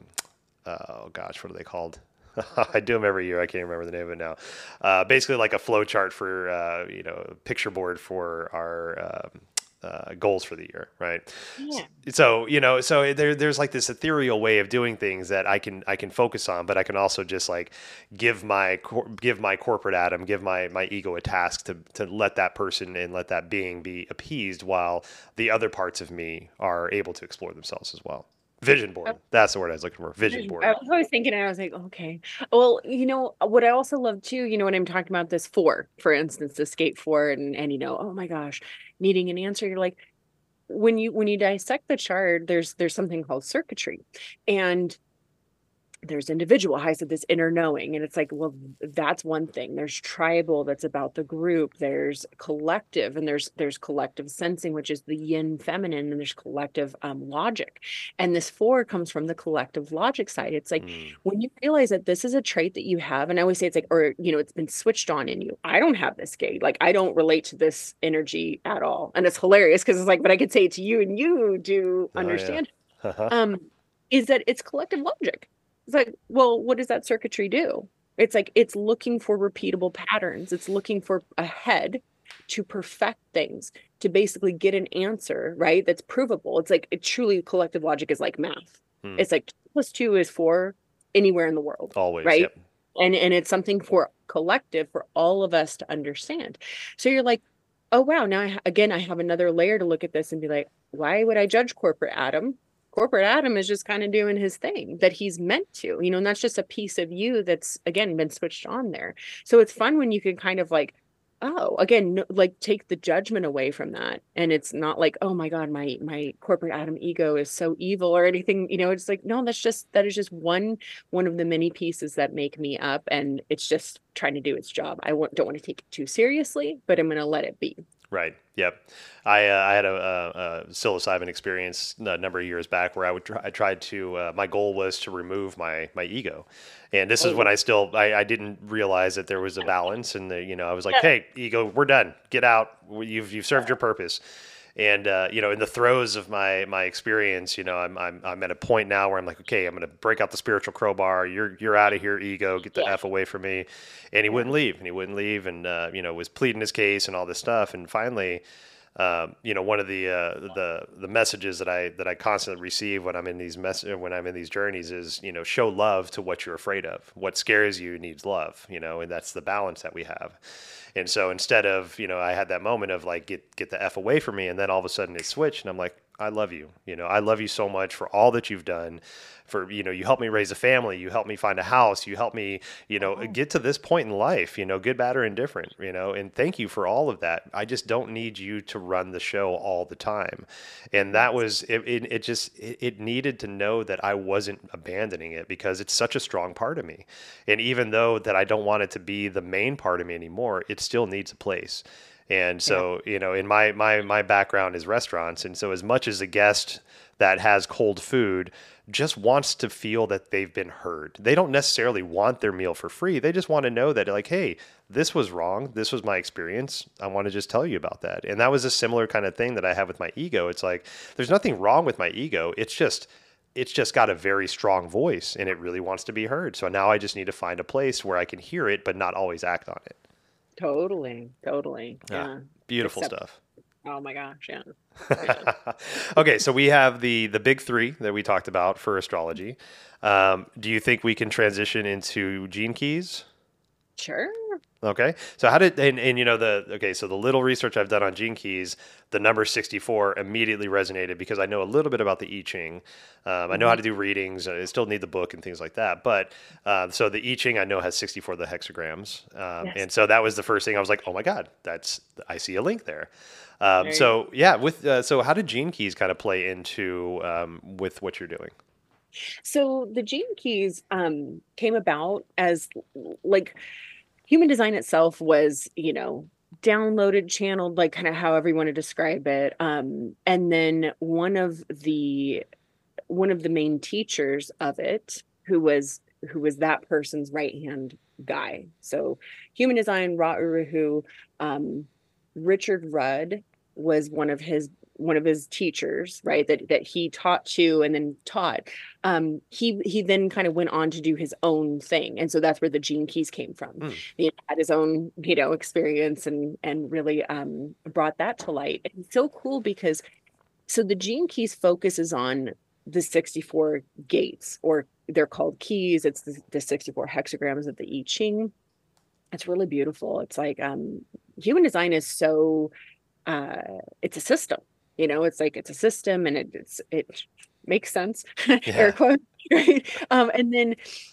oh gosh, what are they called? I do them every year. I can't remember the name of it now. Uh, basically, like a flow chart for uh, you know, picture board for our um, uh, goals for the year, right? Yeah. So you know, so there, there's like this ethereal way of doing things that I can I can focus on, but I can also just like give my cor- give my corporate Adam, give my my ego a task to to let that person and let that being be appeased, while the other parts of me are able to explore themselves as well. Vision board. That's the word I was looking for. Vision board. I was always thinking, and I was like, okay. Well, you know, what I also love too, you know, when I'm talking about this four, for instance, the skate four, and and you know, oh my gosh, needing an answer, you're like, when you when you dissect the chart, there's there's something called circuitry, and there's individual highs of this inner knowing, and it's like, well, that's one thing. There's tribal, that's about the group. There's collective, and there's there's collective sensing, which is the yin feminine, and there's collective um, logic. And this four comes from the collective logic side. It's like Mm. when you realize that this is a trait that you have, and I always say it's like, or you know, it's been switched on in you. I don't have this gate, like I don't relate to this energy at all, and it's hilarious because it's like, but I could say it to you, and you do Oh yeah. understand. Uh-huh. Um, is that it's collective logic. It's like, well, what does that circuitry do? It's like it's looking for repeatable patterns. It's looking for a head to perfect things, to basically get an answer, right? That's provable. It's like it truly collective logic is like math. Hmm. It's like two plus two is four anywhere in the world. Always. Right. Yep. And and it's something for collective for all of us to understand. So you're like, oh wow, now I, again I have another layer to look at this and be like, why would I judge corporate Adam? Corporate Adam is just kind of doing his thing that he's meant to, you know, and that's just a piece of you that's again been switched on there. So it's fun when you can kind of like, oh, again, no, like take the judgment away from that. And it's not like, oh my God, my my corporate Adam ego is so evil or anything, you know, it's like, no, that's just that is just one one of the many pieces that make me up. And it's just trying to do its job. I w- don't want to take it too seriously, but I'm going to let it be. Right. Yep. I uh, I had a, a, a psilocybin experience a number of years back where I would try, I tried to uh, my goal was to remove my my ego, and this is when I still I, I didn't realize that there was a balance, and the, you know I was like, hey ego, we're done, get out, you've you've served your purpose. And uh, you know, in the throes of my my experience, you know, I'm I'm I'm at a point now where I'm like, okay, I'm gonna break out the spiritual crowbar. You're you're out of here, ego. Get the Yeah. f away from me. And he wouldn't leave, and he wouldn't leave, and uh, you know, was pleading his case and all this stuff. And finally, um, you know, one of the uh, the the messages that I that I constantly receive when I'm in these mess when I'm in these journeys is, you know, show love to what you're afraid of. What scares you needs love, you know, and that's the balance that we have. And so instead of, you know, I had that moment of like, get, get the F away from me. And then all of a sudden it switched and I'm like, I love you. You know, I love you so much for all that you've done for, you know, you helped me raise a family. You helped me find a house. You helped me, you know, get to this point in life, you know, good, bad, or indifferent, you know, and thank you for all of that. I just don't need you to run the show all the time. And that was, it, it, it just, it, it needed to know that I wasn't abandoning it because it's such a strong part of me. And even though that I don't want it to be the main part of me anymore, it still needs a place. And so, yeah. you know, in my, my, my background is restaurants. And so as much as a guest that has cold food just wants to feel that they've been heard, they don't necessarily want their meal for free. They just want to know that like, hey, this was wrong. This was my experience. I want to just tell you about that. And that was a similar kind of thing that I have with my ego. It's like, there's nothing wrong with my ego. It's just, it's just got a very strong voice and it really wants to be heard. So now I just need to find a place where I can hear it, but not always act on it. Totally, totally. Yeah. Yeah. Beautiful Except, stuff. oh my gosh, yeah. Yeah. Okay, so we have the the big three that we talked about for astrology. Um, do you think we can transition into gene keys? Sure. Okay. So how did and, and you know the okay, so the little research I've done on gene keys, the number sixty-four immediately resonated because I know a little bit about the I Ching. Um, I know how Mhm. to do readings. I still need the book and things like that. But uh, so the I Ching I know has sixty-four of the hexagrams. Um, Yes. and so that was the first thing I was like, oh my God, that's I see a link there. Um, There you go. so yeah, with uh, so how did gene keys kind of play into um, with what you're doing? So the gene keys um, came about as like human design itself was, you know, downloaded, channeled, like kind of however you want to describe it. Um, and then one of the one of the main teachers of it, who was who was that person's right hand guy. So human design, Ra Uru, um, Richard Rudd was one of his one of his teachers, right? That that he taught to and then taught. Um, he he then kind of went on to do his own thing, and so that's where the gene keys came from. Hmm. He had his own, you know, experience and and really um, brought that to light. And it's so cool because so the gene keys focuses on the sixty-four gates, or they're called keys. It's the, the sixty-four hexagrams of the I Ching. It's really beautiful. It's like um human design is so uh it's a system. You know, it's like it's a system and it it's it makes sense. Air Yeah. quotes, right? Um and then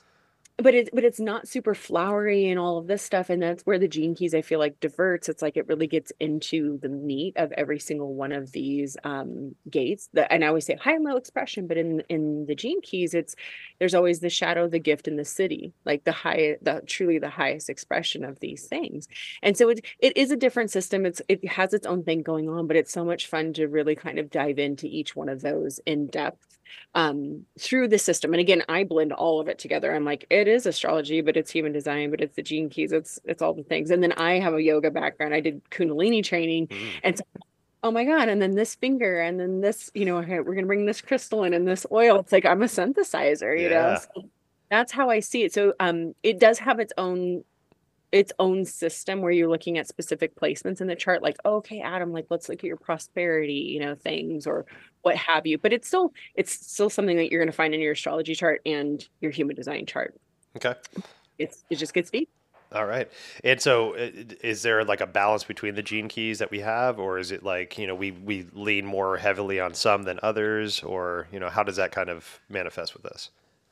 but it's but it's not super flowery and all of this stuff, and that's where the gene keys I feel like diverts. It's like it really gets into the meat of every single one of these um gates that, and I always say high and low expression, but in in the gene keys it's there's always the shadow, the gift, and the city, like the high the truly the highest expression of these things. And so it it is a different system. It's it has its own thing going on, but it's so much fun to really kind of dive into each one of those in depth um through the system. And again, I blend all of it together. I'm like, it is astrology, but it's human design, but it's the gene keys, it's it's all the things. And then I have a yoga background. I did Kundalini training, Mm. and so, oh my God, and then this finger, and then this, you know, okay, we're gonna bring this crystal in and this oil. It's like I'm a synthesizer, you know. Yeah. So that's how I see it. So um it does have its own its own system where you're looking at specific placements in the chart, like, oh, okay, Adam, like let's look at your prosperity, you know, things or what have you. But it's still it's still something that you're going to find in your astrology chart and your human design chart. Okay. It's it just gets deep. All right. And so i- i- is there like a balance between the gene keys that we have, or is it like, you know, we, we lean more heavily on some than others, or, you know, how does that kind of manifest with us?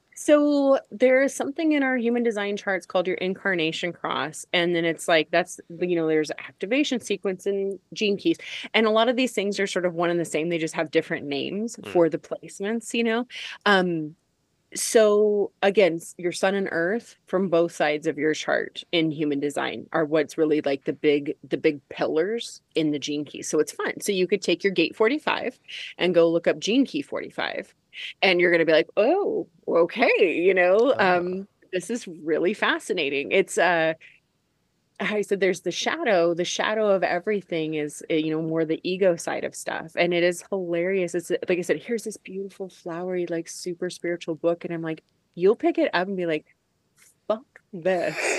So there is something in our human design charts called your incarnation cross. And then it's like that's, you know, there's activation sequence and gene keys. And a lot of these things are sort of one and the same. They just have different names Mm. for the placements, you know. Um, so again, your sun and earth from both sides of your chart in human design are what's really like the big the big pillars in the gene key. So it's fun. So you could take your gate forty-five and go look up gene key forty-five, and you're going to be like, "Oh, okay, you know, Ah, um this is really fascinating." It's uh I said there's the shadow. The shadow of everything is, uh, you know, more the ego side of stuff. And it is hilarious. It's like I said, here's this beautiful, flowery, like super spiritual book. And I'm like, you'll pick it up and be like, fuck this.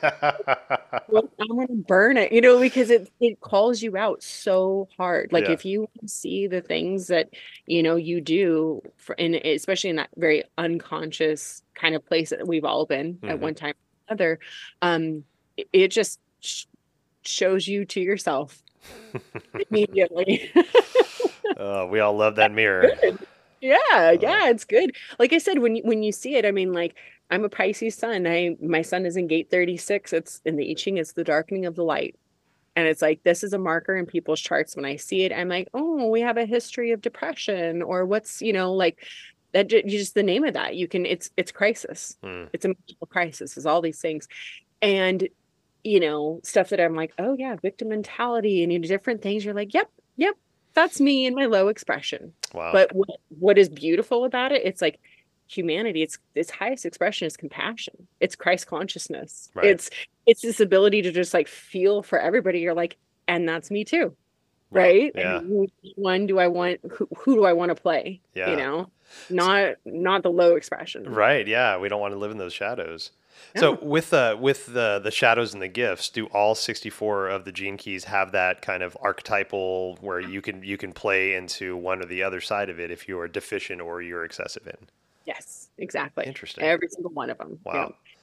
Well, I'm gonna burn it, you know, because it it calls you out so hard. Like yeah. if you see the things that, you know, you do for, and especially in that very unconscious kind of place that we've all been at Hmm. one time or another, um, it, it just sh shows you to yourself immediately. Uh, we all love that mirror. Good. Yeah, Uh, yeah, it's good. Like I said, when you when you see it, I mean, like I'm a Pisces sun. I my sun is in gate thirty-six. It's in the I Ching, it's the darkening of the light. And it's like this is a marker in people's charts. When I see it, I'm like, oh, we have a history of depression, or what's, you know, like that ju- just the name of that. You can it's it's crisis. mm, It's a mental crisis, is all these things. And you know, stuff that I'm like, oh yeah, victim mentality and you know, different things. You're like, yep, yep, that's me in my low expression. wow. But what what is beautiful about it, it's like humanity, it's its highest expression is compassion. It's Christ consciousness. Right. It's it's this ability to just like feel for everybody. You're like, and that's me too. Wow. Right. And Yeah. who- one do I want who, who do I want to play? You Yeah. know, not not the low expression. Right. Yeah. We don't want to live in those shadows. So No. with the with the the shadows and the gifts, do all sixty-four of the gene keys have that kind of archetypal where you can you can play into one or the other side of it if you are deficient or you're excessive in? Yes, exactly. Interesting. Every single one of them. Yeah. Wow.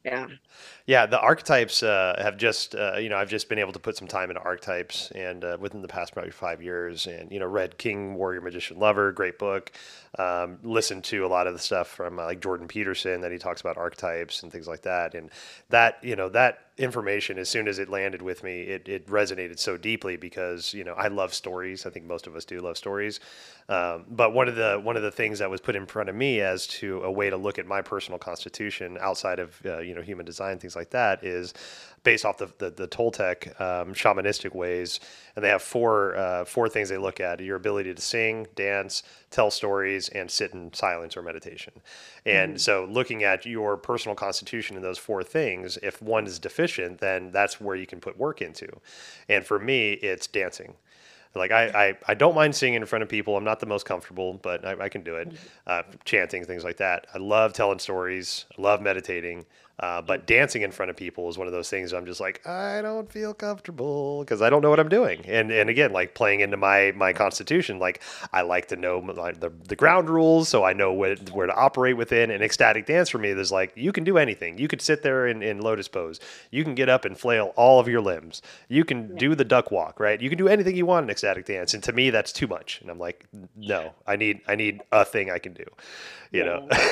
Yeah. Yeah, the archetypes uh, have just, uh, you know, I've just been able to put some time into archetypes, and uh, within the past probably five years, and you know, read King, Warrior, Magician, Lover, great book. Um, listened to a lot of the stuff from uh, like Jordan Peterson that he talks about archetypes and things like that, and that, you know, that information, as soon as it landed with me, it, it resonated so deeply because, you know, I love stories. I think most of us do love stories. Um, but one of the one of the things that was put in front of me as to a way to look at my personal constitution outside of uh, you know, human design, things like that, is based off the the, the Toltec um, shamanistic ways, and they have four uh, four things they look at: your ability to sing, dance, tell stories, and sit in silence or meditation. And Mhm. so, looking at your personal constitution in those four things, if one is deficient, then that's where you can put work into. And for me, it's dancing. Like I, I, I don't mind singing in front of people. I'm not the most comfortable, but I, I can do it. Uh, chanting, things like that. I love telling stories. I love meditating. Uh, but dancing in front of people is one of those things I'm just like, I don't feel comfortable because I don't know what I'm doing. And and again, like playing into my my constitution, like I like to know my, the, the ground rules so I know where, where to operate within. And ecstatic dance for me, there's like, you can do anything. You could sit there in, in lotus pose. You can get up and flail all of your limbs. You can Yeah. do the duck walk, right? You can do anything you want in ecstatic dance. And to me, that's too much. And I'm like, no, I need I need a thing I can do, you know. Yeah.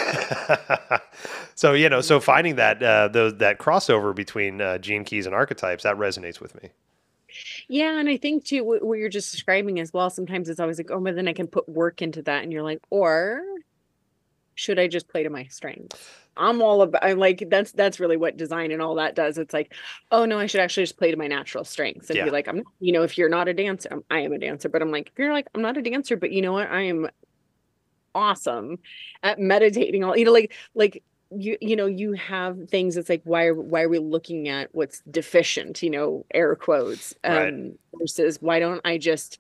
So you know, so finding that uh, those that crossover between uh, gene keys and archetypes, that resonates with me. Yeah, and I think too what, what you're just describing as well. Sometimes it's always like, oh, but then I can put work into that, and you're like, or should I just play to my strengths? I'm all about. I'm like that's that's really what design and all that does. It's like, oh no, I should actually just play to my natural strengths and be Yeah, like, I'm, you know, if you're not a dancer, I'm, I am a dancer, but I'm like, if you're like, I'm not a dancer, but you know what, I am awesome at meditating. All you know, like like you you know you have things. It's like why are why are we looking at what's deficient? You know, air quotes. right. Um, versus why don't I just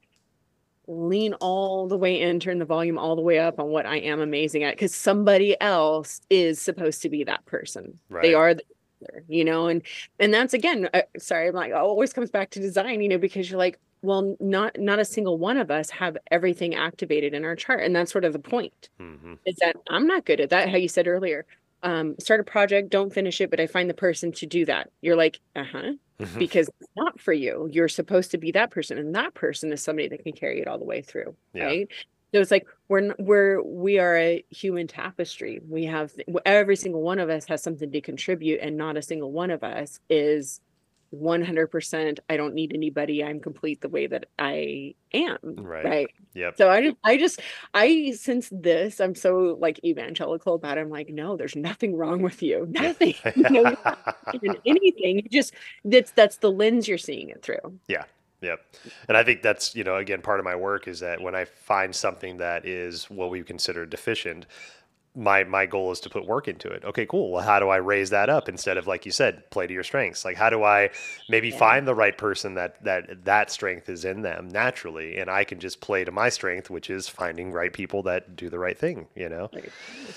lean all the way in, turn the volume all the way up on what I am amazing at, because somebody else is supposed to be that person. They Right. are the, you know, and and that's again, uh, sorry, I'm like, it always comes back to design, you know, because you're like, well, not not a single one of us have everything activated in our chart, and that's sort of the point. Hmm. Is that I'm not good at that. How you said earlier, um, start a project, don't finish it, but I find the person to do that. You're like, uh-huh, because it's not for you. You're supposed to be that person, and that person is somebody that can carry it all the way through, Yeah. right? So it's like we're we're we are a human tapestry. We have every single one of us has something to contribute, and not a single one of us is one hundred percent. I don't need anybody. I'm complete the way that I am, Right. right? Yep. So I just, I just, I since this, I'm so like evangelical about it. I'm like, no, there's nothing wrong with you. Yeah. Nothing. You know, you're not in anything. You just that's that's the lens you're seeing it through. Yeah. Yep. And I think that's, you know, again, part of my work is that when I find something that is what we consider deficient, my my goal is to put work into it. Okay, cool. Well, how do I raise that up instead of, like you said, play to your strengths? Like how do I maybe Yeah. find the right person that that that strength is in them naturally, and I can just play to my strength, which is finding right people that do the right thing, you know? Like,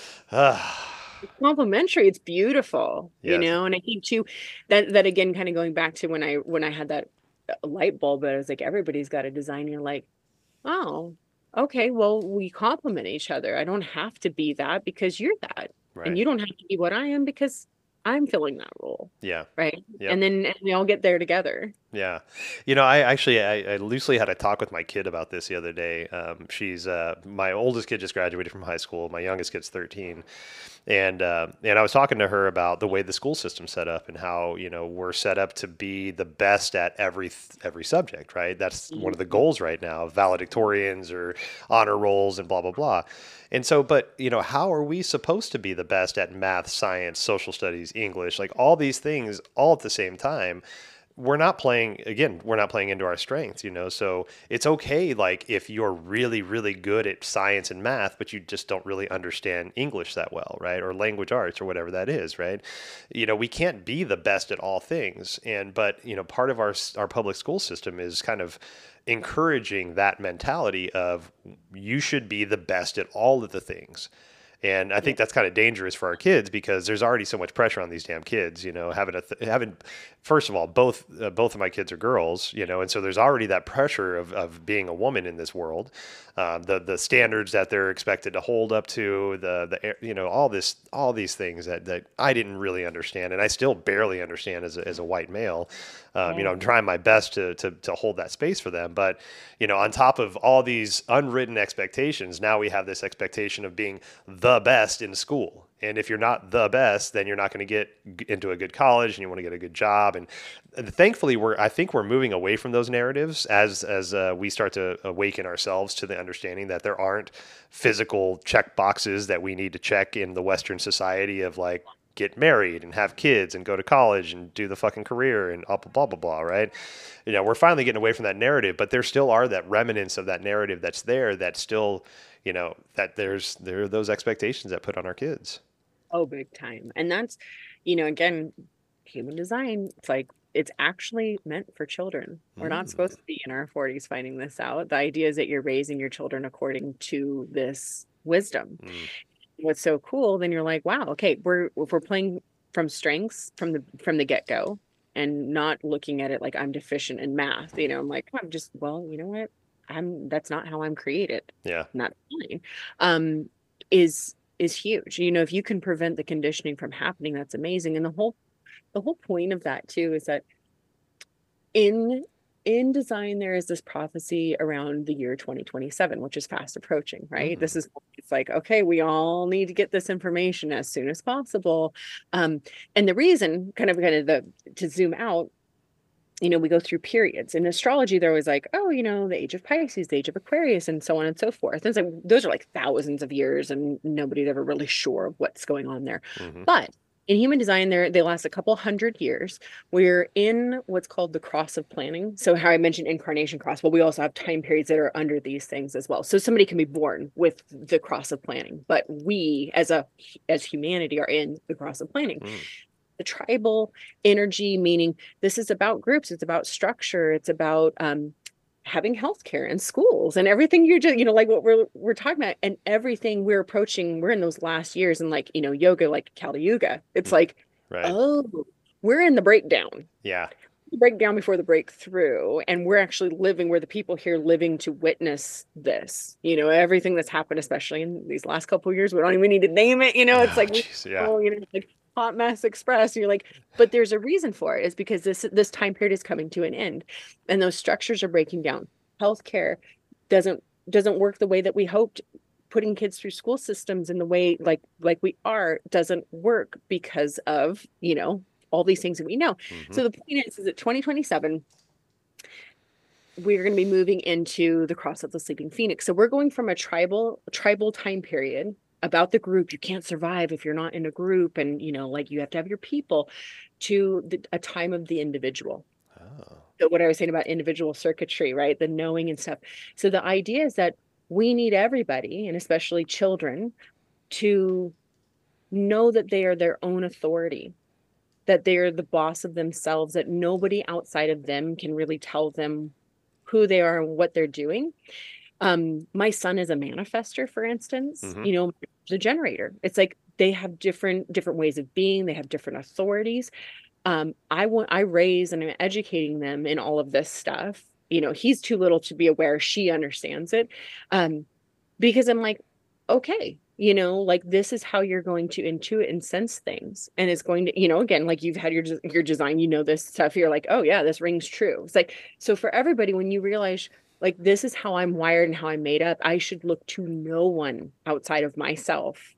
Ah, it's complimentary. It's beautiful, you yes. know. And I think too that that again, kind of going back to when I when I had that uh, light bulb, but I was like, everybody's got a design. You're like, oh, okay, well, we complement each other. I don't have to be that because you're that. And Right. you don't have to be what I am because I'm filling that role. Yeah. Right. Yep. And then and we all get there together. Yeah. You know, I actually I, I loosely had a talk with my kid about this the other day. Um, she's uh, my oldest kid just graduated from high school. My youngest kid's thirteen. And uh, and I was talking to her about the way the school system's set up and how, you know, we're set up to be the best at every every subject, right? That's one of the Mhm. goals right now, valedictorians or honor rolls and blah blah blah. And so, but you know, how are we supposed to be the best at math, science, social studies, English, like all these things all at the same time? We're not playing, again, we're not playing into our strengths, you know, so it's okay, like if you're really really good at science and math but you just don't really understand English that well, right, or language arts or whatever that is, right? You know, we can't be the best at all things. And but you know, part of our our public school system is kind of encouraging that mentality of you should be the best at all of the things. And I Yeah. think that's kind of dangerous for our kids because there's already so much pressure on these damn kids, you know, having a th- having first of all, both uh, both of my kids are girls, you know, and so there's already that pressure of, of being a woman in this world, um, the the standards that they're expected to hold up to, the the you know all this all these things that, that I didn't really understand, and I still barely understand as a, as a white male. Um, you know, Oh, I'm trying my best to, to to hold that space for them, but you know, on top of all these unwritten expectations, now we have this expectation of being the best in school. And if you're not the best, then you're not going to get into a good college, and you want to get a good job. And, and thankfully, we're I think we're moving away from those narratives as as uh, we start to awaken ourselves to the understanding that there aren't physical check boxes that we need to check in the Western society of like get married and have kids and go to college and do the fucking career and blah blah blah blah blah, right? You know, we're finally getting away from that narrative, but there still are that remnants of that narrative that's there that still, you know, that there's there are those expectations that put on our kids. oh, big time. And that's, you know, again, human design, it's like it's actually meant for children. We're not Mm, supposed to be in our forties finding this out. The idea is that you're raising your children according to this wisdom. mm, What's so cool, then you're like, wow, okay, we're if we're playing from strengths from the from the get-go and not looking at it like I'm deficient in math. You know, I'm like, I'm just, well, you know what? I'm that's not how I'm created. yeah. And that's fine. Um, is is huge. You know, if you can prevent the conditioning from happening, that's amazing. And the whole the whole point of that too is that in in design there is this prophecy around the year twenty twenty-seven, which is fast approaching, right? Mm, This is it's like, okay, we all need to get this information as soon as possible. Um, and the reason, kind of kind of the to zoom out, you know, we go through periods. In astrology, they're always like, oh, you know, the age of Pisces, the age of Aquarius, and so on and so forth. And it's like those are like thousands of years, and nobody's ever really sure of what's going on there. hmm. But in human design, there they last a couple hundred years. We're in what's called the cross of planning. So how I mentioned incarnation cross, well, we also have time periods that are under these things as well. So somebody can be born with the cross of planning, but we as a as humanity are in the cross of planning. Mm, The tribal energy, meaning this is about groups, it's about structure, it's about um, having healthcare and schools and everything you're just, you know, like what we're we're talking about, and everything we're approaching, we're in those last years, and like, you know, yoga, like Kali Yuga. It's mm, like, right. oh, we're in the breakdown. Yeah. The breakdown before the breakthrough. And we're actually living, we're the people here living to witness this, you know, everything that's happened, especially in these last couple of years. We don't even need to name it, you know, it's Oh, like we jeez. Yeah. oh, you know, like hot mess express. You're like, but there's a reason for it, is because this this time period is coming to an end, and those structures are breaking down. Healthcare doesn't doesn't work the way that we hoped. Putting kids through school systems in the way like like we are doesn't work because of, you know, all these things that we know. Hmm. So the point is, is that twenty twenty-seven, we're going to be moving into the cross of the sleeping phoenix. So we're going from a tribal tribal time period about the group. You can't survive if you're not in a group, and you know, like you have to have your people, to the, a time of the individual. Oh. So what I was saying about individual circuitry, right? The knowing and stuff. So the idea is that we need everybody, and especially children, to know that they are their own authority, that they're the boss of themselves, that nobody outside of them can really tell them who they are and what they're doing. Um, my son is a manifester, for instance, Hmm. you know, the generator. It's like they have different different ways of being, they have different authorities. Um, I want I raise and I'm educating them in all of this stuff. You know, he's too little to be aware, she understands it. Um, because I'm like, okay, you know, like this is how you're going to intuit and sense things. And it's going to, you know, again, like you've had your your design, you know, this stuff, you're like, oh yeah, this rings true. It's like, so for everybody, when you realize like this is how I'm wired and how I'm made up, I should look to no one outside of myself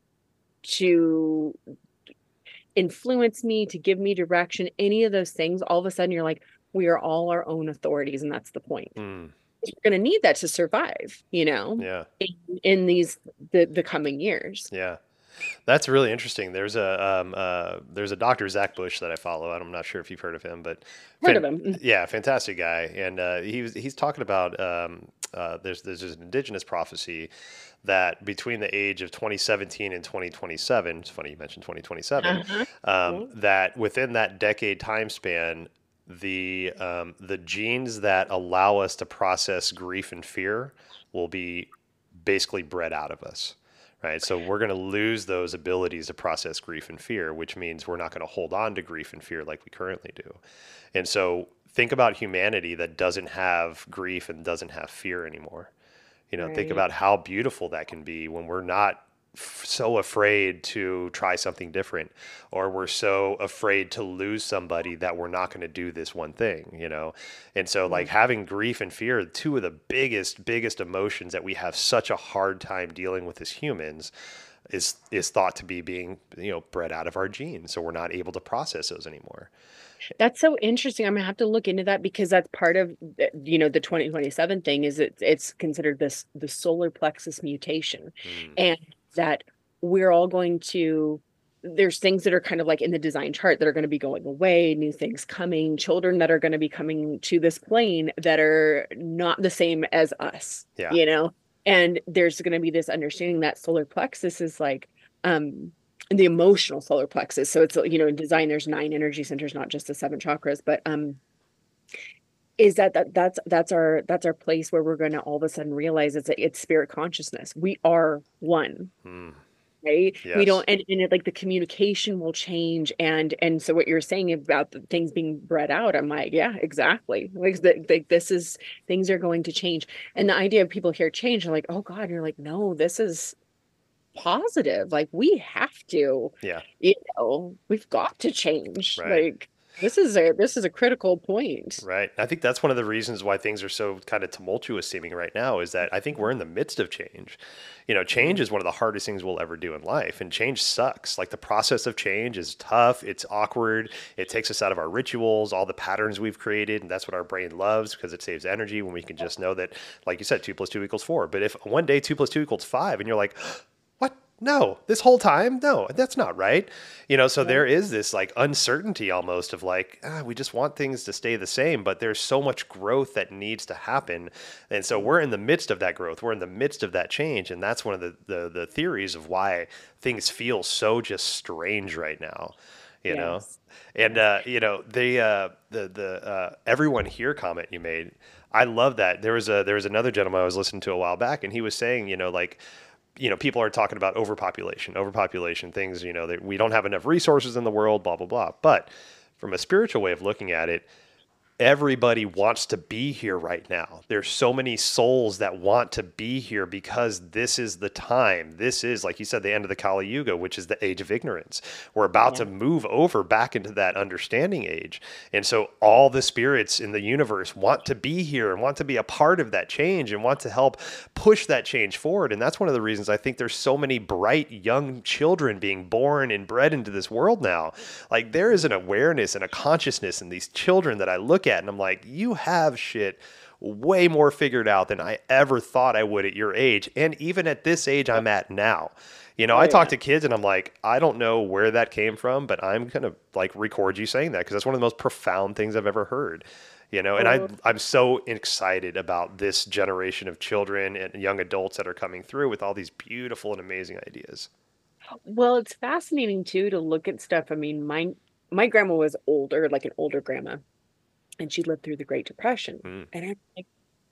to influence me, to give me direction, any of those things. All of a sudden you're like, we are all our own authorities, and that's the point. Mm, You're going to need that to survive, you know, yeah. in, in these the the coming years. Yeah. That's really interesting. There's a um, uh, there's a doctor Zach Bush that I follow. I'm not sure if you've heard of him, but Heard of fan- him. Mhm. yeah, fantastic guy. And uh, he was he's talking about um, uh, there's there's an indigenous prophecy that between the age of twenty seventeen and twenty twenty-seven, it's funny you mentioned twenty twenty-seven, Uh-huh. um, Yeah. that within that decade time span, the um, the genes that allow us to process grief and fear will be basically bred out of us, right? So we're going to lose those abilities to process grief and fear, which means we're not going to hold on to grief and fear like we currently do. And so think about humanity that doesn't have grief and doesn't have fear anymore. You know, think Right. about how beautiful that can be when we're not f- so afraid to try something different, or we're so afraid to lose somebody that we're not going to do this one thing, you know. And so like Mm. having grief and fear, two of the biggest biggest emotions that we have such a hard time dealing with as humans, is is thought to be being, you know, bred out of our genes, so we're not able to process those anymore. That's so interesting. I'm gonna have to look into that because that's part of the, you know, the twenty twenty-seven thing is it, it's considered this the solar plexus mutation, Mm, and that we're all going to there's things that are kind of like in the design chart that are going to be going away, new things coming, children that are going to be coming to this plane that are not the same as us, yeah. you know? And there's going to be this understanding that solar plexus is like um the emotional solar plexus. So it's, you know, in design, there's nine energy centers, not just the seven chakras, but um, is that that that's that's our that's our place where we're going to all of a sudden realize it's it's spirit consciousness. We are one, Mm, right? We don't, yes. and, and it, like the communication will change, and and so what you're saying about the things being bred out, I'm like, yeah, exactly. Like the, the, this is things are going to change, and the idea of people hear change, are like, oh God, you're like, no, this is positive. Like we have to, Yeah. you know, we've got to change. Right. Like this is a this is a critical point. Right. I think that's one of the reasons why things are so kind of tumultuous seeming right now is that I think we're in the midst of change. You know, change Yeah. is one of the hardest things we'll ever do in life, and change sucks. Like the process of change is tough, it's awkward, it takes us out of our rituals, all the patterns we've created, and that's what our brain loves because it saves energy when we can just know that, like you said, two plus two equals four. But if one day two plus two equals five and you're like, what? No, this whole time? No, that's not right. You know, so Yeah. there is this like uncertainty almost of like, ah, we just want things to stay the same, but there's so much growth that needs to happen. And so we're in the midst of that growth. We're in the midst of that change. And that's one of the, the, the theories of why things feel so just strange right now, you know? Yes. And, Yes. uh, you know, the, uh, the, the, uh, everyone here comment you made, I love that. There was a, there was another gentleman I was listening to a while back, and he was saying, you know, like, you know, people are talking about overpopulation, overpopulation, things, you know, that we don't have enough resources in the world, blah, blah, blah. But from a spiritual way of looking at it, everybody wants to be here right now. There's so many souls that want to be here because this is the time. This is, like you said, the end of the Kali Yuga, which is the age of ignorance. We're about Yeah. to move over back into that understanding age. And so all the spirits in the universe want to be here and want to be a part of that change and want to help push that change forward. And that's one of the reasons I think there's so many bright young children being born and bred into this world now. Like there is an awareness and a consciousness in these children that I look at and I'm like, you have shit way more figured out than I ever thought I would at your age. And even at this age I'm at now. You know, Oh I talk yeah. to kids and I'm like, I don't know where that came from, but I'm going to like record you saying that because that's one of the most profound things I've ever heard. You know, and I Oh, I'm so excited about this generation of children and young adults that are coming through with all these beautiful and amazing ideas. well, it's fascinating too to look at stuff. I mean, my my grandma was older, like an older grandma, and she lived through the Great Depression. Mm, And I'm like,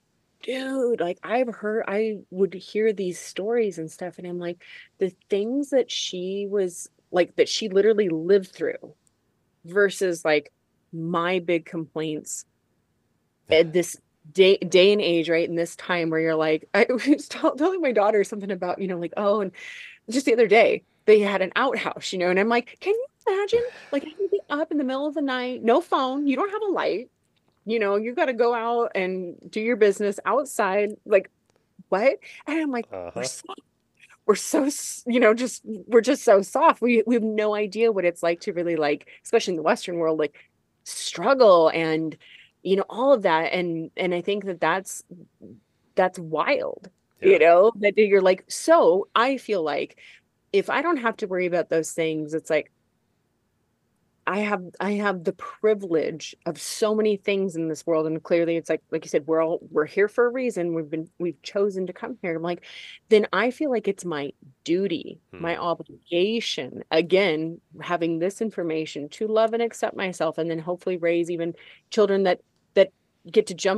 dude, like I've heard, I would hear these stories and stuff, and I'm like, the things that she was like, that she literally lived through versus like my big complaints at this day day and age, right? In this time where you're like, I was tell, telling my daughter something about, you know, like, oh, and just the other day they had an outhouse, you know, and I'm like, can you imagine like having to be up in the middle of the night, no phone, you don't have a light, you know, you got to go out and do your business outside, like what? And I'm like, we're uh-huh. so we're so you know just we're just so soft. We we have no idea what it's like to really like, especially in the Western world, like struggle and you know all of that. And and I think that that's that's wild. You Yeah. know that you're like, so I feel like if I don't have to worry about those things, it's like I have I have the privilege of so many things in this world, and clearly it's like like you said, we're all we're here for a reason. We've been we've chosen to come here. I'm like, then I feel like it's my duty, my Mm, obligation, again, having this information to love and accept myself, and then hopefully raise even children that that get to jump.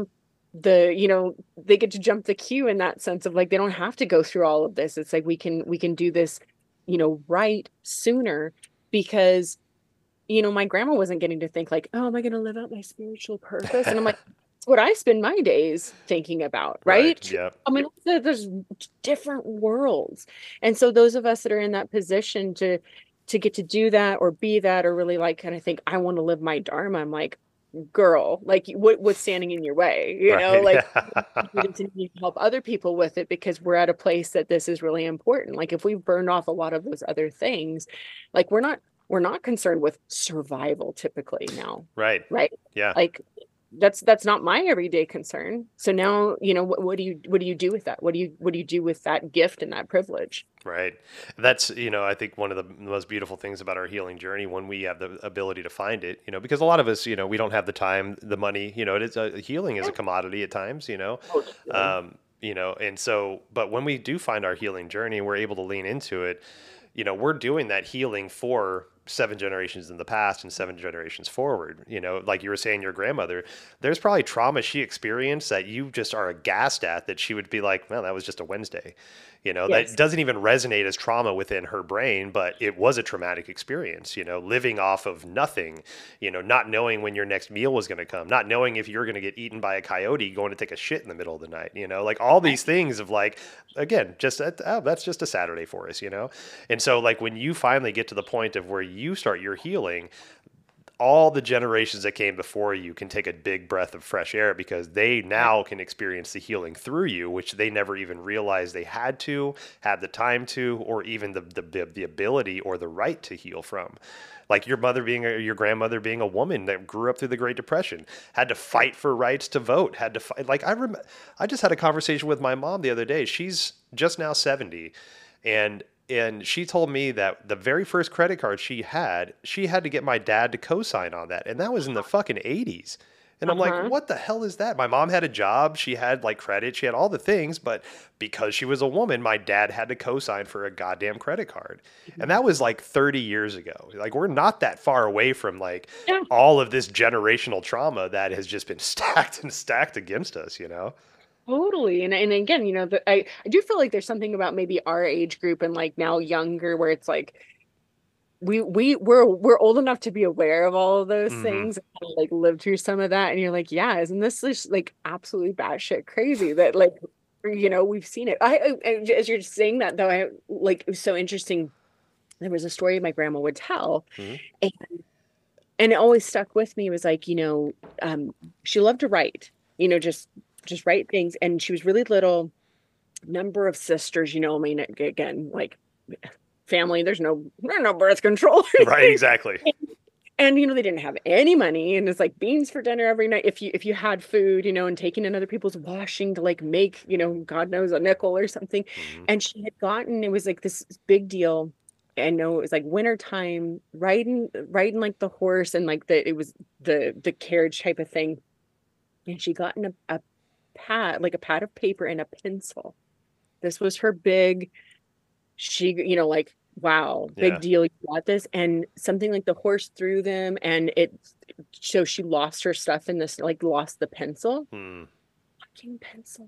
the, you know, they get to jump the queue in that sense of like they don't have to go through all of this. It's like we can we can do this, you know, right sooner because, you know, my grandma wasn't getting to think like, oh, am I going to live out my spiritual purpose? And I'm like, it's what I spend my days thinking about, Right. right? Yeah. I mean, there's different worlds. And so those of us that are in that position to to get to do that or be that or really like kind of think I want to live my dharma, I'm like, girl, like what what's standing in your way? You know, Right. like Yeah. we continue to help other people with it because we're at a place that this is really important. Like if we've burned off a lot of those other things, like we're not we're not concerned with survival typically now, Right. right? Yeah. Like that's that's not my everyday concern. So now, you know, what, what do you what do you do with that? What do you what do you do with that gift and that privilege? Right. That's, you know, I think one of the most beautiful things about our healing journey when we have the ability to find it, you know, because a lot of us, you know, we don't have the time, the money, you know, it is a healing is a commodity at times, you know. Totally. Um, you know, and so, but when we do find our healing journey, we're able to lean into it, you know, we're doing that healing for seven generations in the past and seven generations forward. You know, like you were saying, your grandmother, there's probably trauma she experienced that you just are aghast at that she would be like, well, that was just a Wednesday. You know, that Yes. doesn't even resonate as trauma within her brain, but it was a traumatic experience, you know, living off of nothing, you know, not knowing when your next meal was going to come, not knowing if you're going to get eaten by a coyote going to take a shit in the middle of the night, you know, like all these things of like, again, just, oh, that's just a Saturday for us, you know? And so like when you finally get to the point of where you start your healing, all the generations that came before you can take a big breath of fresh air because they now can experience the healing through you, which they never even realized they had to, had the time to, or even the the, the ability or the right to heal from. Like your mother being a, your grandmother being a woman that grew up through the Great Depression, had to fight for rights to vote, had to fight. Like I rem- I just had a conversation with my mom the other day. She's just now seventy, and and she told me that the very first credit card she had, she had to get my dad to co-sign on that. And that was in the fucking eighties. And I'm like, Uh-huh. what the hell is that? My mom had a job. She had like credit. She had all the things. But because she was a woman, my dad had to co-sign for a goddamn credit card. And that was like thirty years ago. Like, we're not that far away from like Yeah. all of this generational trauma that has just been stacked and stacked against us, you know? Totally. And and again, you know, the, I I do feel like there's something about maybe our age group and like now younger where it's like we we we're we're old enough to be aware of all of those Hmm. things and kind of like live through some of that and you're like, yeah, isn't this just like absolutely batshit crazy that like you know, we've seen it. I, I as you're saying that though, I like it was so interesting. There was a story my grandma would tell Hmm. and, and it always stuck with me. It was like, you know, um she loved to write, you know, just just write things and she was really little number of sisters, you know, I mean, again, like family, there's no there's no birth control or Right, anything. exactly. And you know, they didn't have any money. And it's like beans for dinner every night. If you if you had food, you know, and taking in other people's washing to like make, you know, God knows a nickel or something. Hmm. And she had gotten, it was like this big deal. I know it was like winter time, riding riding like the horse and like the it was the the carriage type of thing. And she got in a, a pad, like a pad of paper and a pencil. This was her big, she, you know, like, wow, big Yeah. deal. You got this. And something like the horse threw them and it, so she lost her stuff in this, like, lost the pencil. Hmm. Fucking pencil,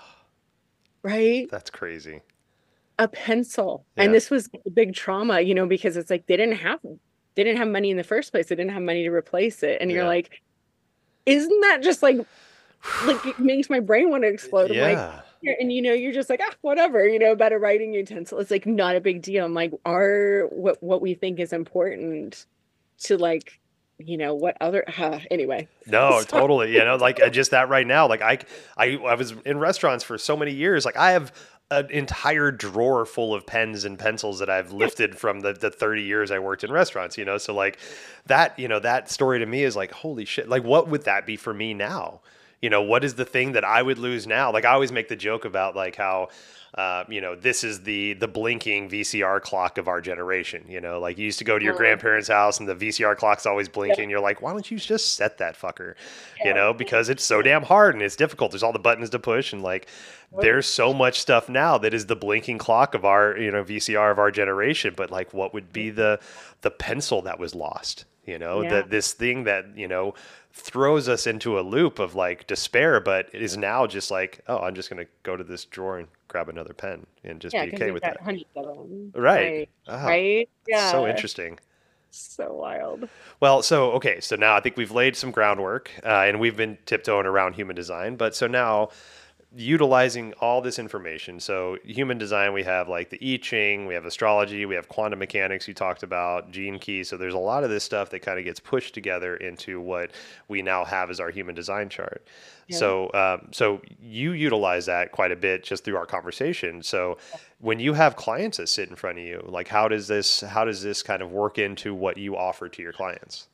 right? That's crazy. A pencil. And Yeah. this was a big trauma, you know, because it's like they didn't have, they didn't have money in the first place. They didn't have money to replace it. And you're Yeah. like, isn't that just like, like it makes my brain want to explode. I'm like, Yeah. and you know, you're just like, ah, whatever, you know, about a writing utensil. It's like not a big deal. I'm like, are what what we think is important to like, you know, what other uh, anyway. No, So, totally. You know, like uh, just that right now. Like I, I, I was in restaurants for so many years. Like I have an entire drawer full of pens and pencils that I've lifted from the, the thirty years I worked in restaurants, you know? So like that, you know, that story to me is like, holy shit. Like what would that be for me now? You know, what is the thing that I would lose now? Like I always make the joke about like how, uh, you know, this is the the blinking V C R clock of our generation. You know, like you used to go to your uh, grandparents' house and the V C R clock's always yeah, blinking. You're like, why don't you just set that fucker? You yeah. know, because it's so damn hard and it's difficult. There's all the buttons to push and like there's so much stuff now that is the blinking clock of our, you know, V C R of our generation. But like, what would be the the pencil that was lost? you know, Yeah. that this thing that, you know, throws us into a loop of like despair, but is now just like, oh, I'm just going to go to this drawer and grab another pen and just Yeah, be because okay we've with got that. hundreds of them. Right. Like, Oh, right? it's so Yeah. interesting. So wild. Well, so okay, so now I think we've laid some groundwork, uh, and we've been tiptoeing around human design. But so now, utilizing all this information, so human design, we have like the I Ching, we have astrology, we have quantum mechanics. You talked about gene keys. So there's a lot of this stuff that kind of gets pushed together into what we now have as our human design chart. Yeah. So, um, so you utilize that quite a bit just through our conversation. So, when you have clients that sit in front of you, like how does this how does this kind of work into what you offer to your clients?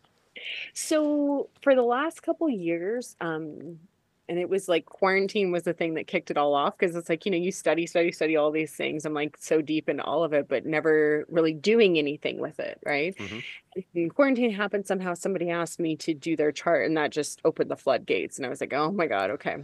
So for the last couple years, um, and it was like quarantine was the thing that kicked it all off because it's like, you know, you study, study, study all these things. I'm like so deep in all of it, but never really doing anything with it, right? Hmm. And quarantine happened somehow. Somebody asked me to do their chart, and that just opened the floodgates. And I was like, oh my God, okay.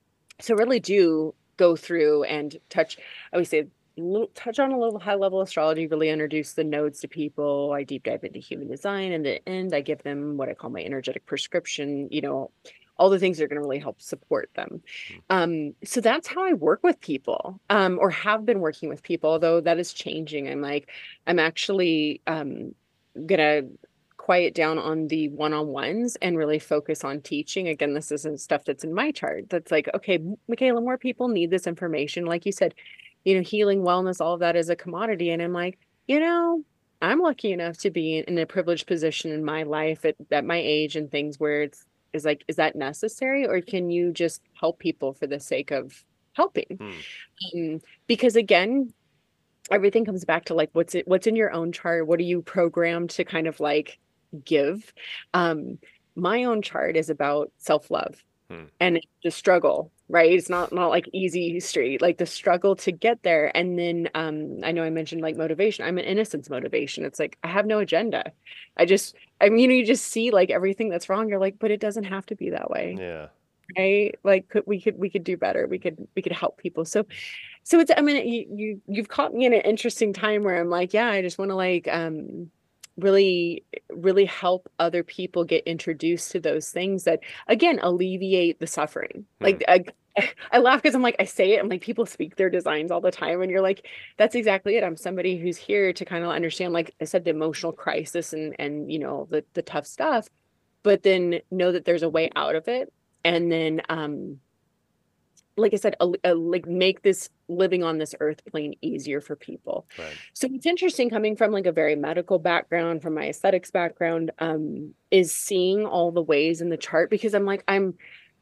So really do go through and touch, I would say, little, touch on a little high level astrology, really introduce the nodes to people. I deep dive into human design. And at the end, I give them what I call my energetic prescription, you know, all the things that are going to really help support them. Um, so that's how I work with people, um, or have been working with people, although that is changing. I'm like, I'm actually um, gonna quiet down on the one-on-ones and really focus on teaching. Again, this isn't stuff that's in my chart. That's like, okay, Michaela, more people need this information. Like you said, you know, healing, wellness, all of that is a commodity. And I'm like, you know, I'm lucky enough to be in a privileged position in my life at, at my age and things where it's is like, is that necessary? Or can you just help people for the sake of helping? Hmm. Um, because again, everything comes back to like what's it what's in your own chart, what are you programmed to kind of like give. um my own chart is about self-love Hmm. and the struggle, right? It's not not like easy street, like the struggle to get there. And then um I know I mentioned like motivation. I'm an innocence motivation. It's like I have no agenda. I just I mean, you know, you just see like everything that's wrong, you're like, but it doesn't have to be that way, Yeah. right? Like could, we could we could do better, we could we could help people. So so it's, I mean, you, you you've caught me in an interesting time where I'm like, yeah, I just want to like um really really help other people get introduced to those things that again alleviate the suffering. Hmm. Like I I laugh because I'm like I say it, I'm like people speak their designs all the time and you're like that's exactly it. I'm somebody who's here to kind of understand, like I said, the emotional crisis and and you know the the tough stuff, but then know that there's a way out of it. And then um like I said, a, a, like make this living on this earth plane easier for people. Right. So it's interesting coming from like a very medical background, from my aesthetics background, um, is seeing all the ways in the chart because I'm like, I'm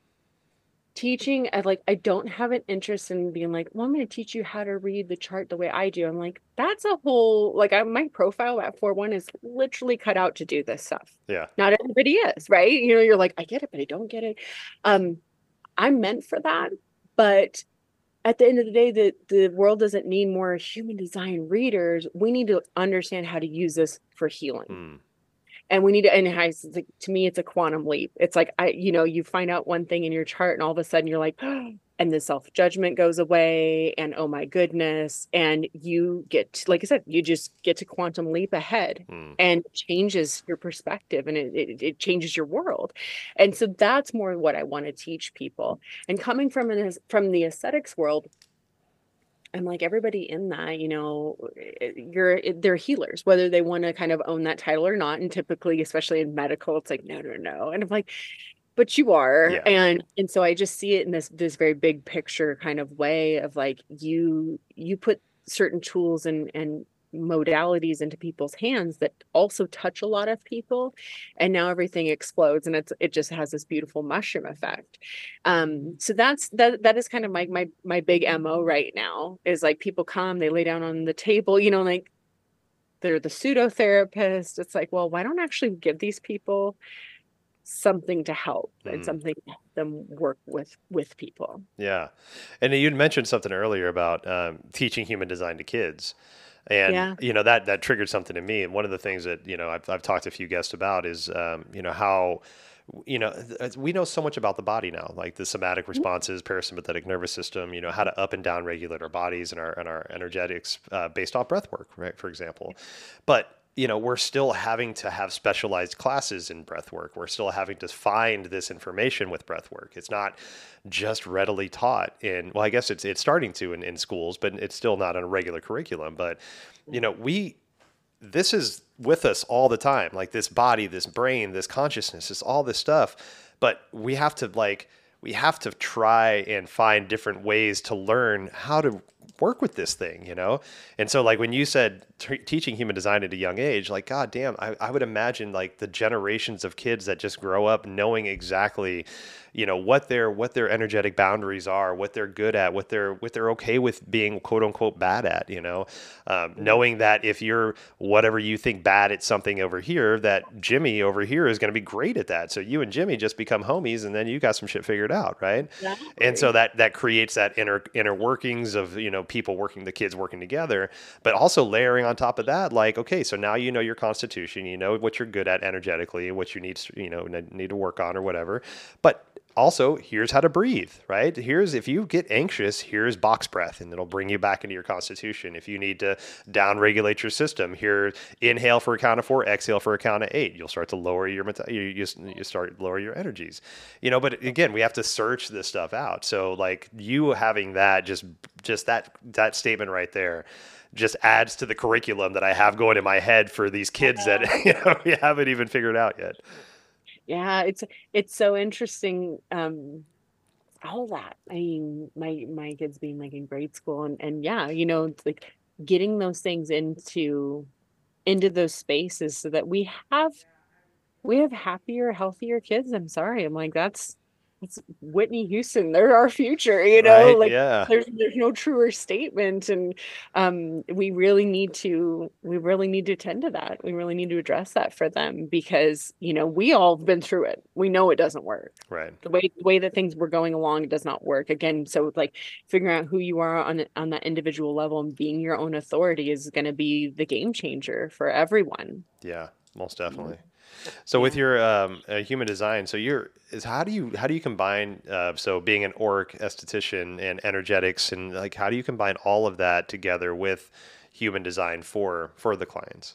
teaching I like I don't have an interest in being like, well, I'm going to teach you how to read the chart the way I do. I'm like, that's a whole like I, my profile at four one is literally cut out to do this stuff. Yeah. Not everybody is, right? You know, you're like, I get it, but I don't get it. Um, I'm meant for that. But at the end of the day, the, the world doesn't need more human design readers. We need to understand how to use this for healing. Hmm. And we need to, and it's like, to me, it's a quantum leap. It's like, I, you know, you find out one thing in your chart and all of a sudden you're like, oh, and the self-judgment goes away and oh my goodness. And you get, like I said, you just get to quantum leap ahead Hmm. and changes your perspective and it, it, it changes your world. And so that's more what I want to teach people. And coming from an, from the aesthetics world, I'm like everybody in that, you know, you're they're healers, whether they want to kind of own that title or not. And typically, especially in medical, it's like, no, no, no. And I'm like, but you are. Yeah. And and so I just see it in this this very big picture kind of way of like you you put certain tools and and modalities into people's hands that also touch a lot of people and now everything explodes and it's it just has this beautiful mushroom effect. Um so that's that that is kind of my my my big M O right now is like people come, they lay down on the table, you know, like they're the pseudo therapist. It's like, well, why don't I actually give these people something to help and Hmm. something to help them work with with people. Yeah. And you'd mentioned something earlier about um, teaching human design to kids. And Yeah. you know that that triggered something in me. And one of the things that you know I've I've talked to a few guests about is um, you know how you know th- we know so much about the body now, like the somatic responses, parasympathetic nervous system. You know how to up and down regulate our bodies and our and our energetics uh, based off breath work, right? For example, but you know, we're still having to have specialized classes in breath work. We're still having to find this information with breath work. It's not just readily taught in, well, I guess it's it's starting to in, in schools, but it's still not on a regular curriculum. But, you know, we this is with us all the time. Like this body, this brain, this consciousness, this all this stuff. But we have to like we have to try and find different ways to learn how to work with this thing, you know? And so like when you said t- teaching human design at a young age, like, God damn, I, I would imagine like the generations of kids that just grow up knowing exactly, you know, what their, what their energetic boundaries are, what they're good at, what they're, what they're okay with being quote unquote bad at, you know, um, knowing that if you're whatever you think bad at something over here, that Jimmy over here is going to be great at that. So you and Jimmy just become homies and then you got some shit figured out. Right. And so Exactly. that, that creates that inner, inner workings of, you know, people working, the kids working together, but also layering on top of that, like, okay, so now you know your constitution, you know what you're good at energetically, what you need, you know, need to work on or whatever. But also, here's how to breathe, right? Here's if you get anxious, here's box breath, and it'll bring you back into your constitution. If you need to down regulate your system, here, inhale for a count of four, exhale for a count of eight. You'll start to lower your meta- you, you you start to lower your energies, you know. But again, we have to search this stuff out. So like you having that, just just that that statement right there just adds to the curriculum that I have going in my head for these kids that you know we haven't even figured out yet. Yeah, it's it's so interesting. Um, all that. I mean, my my kids being like in grade school and and yeah, you know, it's like getting those things into into those spaces so that we have we have happier, healthier kids. I'm sorry. I'm like, that's that's Whitney Houston. They're our future, you know, Right? like Yeah. there's there's no truer statement. And um we really need to we really need to tend to that. We really need to address that for them because, you know, we all have been through it. We know it doesn't work. Right. The way the way that things were going along, it does not work. Again, so like figuring out who you are on on that individual level and being your own authority is going to be the game changer for everyone. Yeah. Most Mm. definitely. So with Yeah. your um, uh, human design, so you're is how do you how do you combine uh, so being an auric esthetician and energetics and like how do you combine all of that together with human design for for the clients?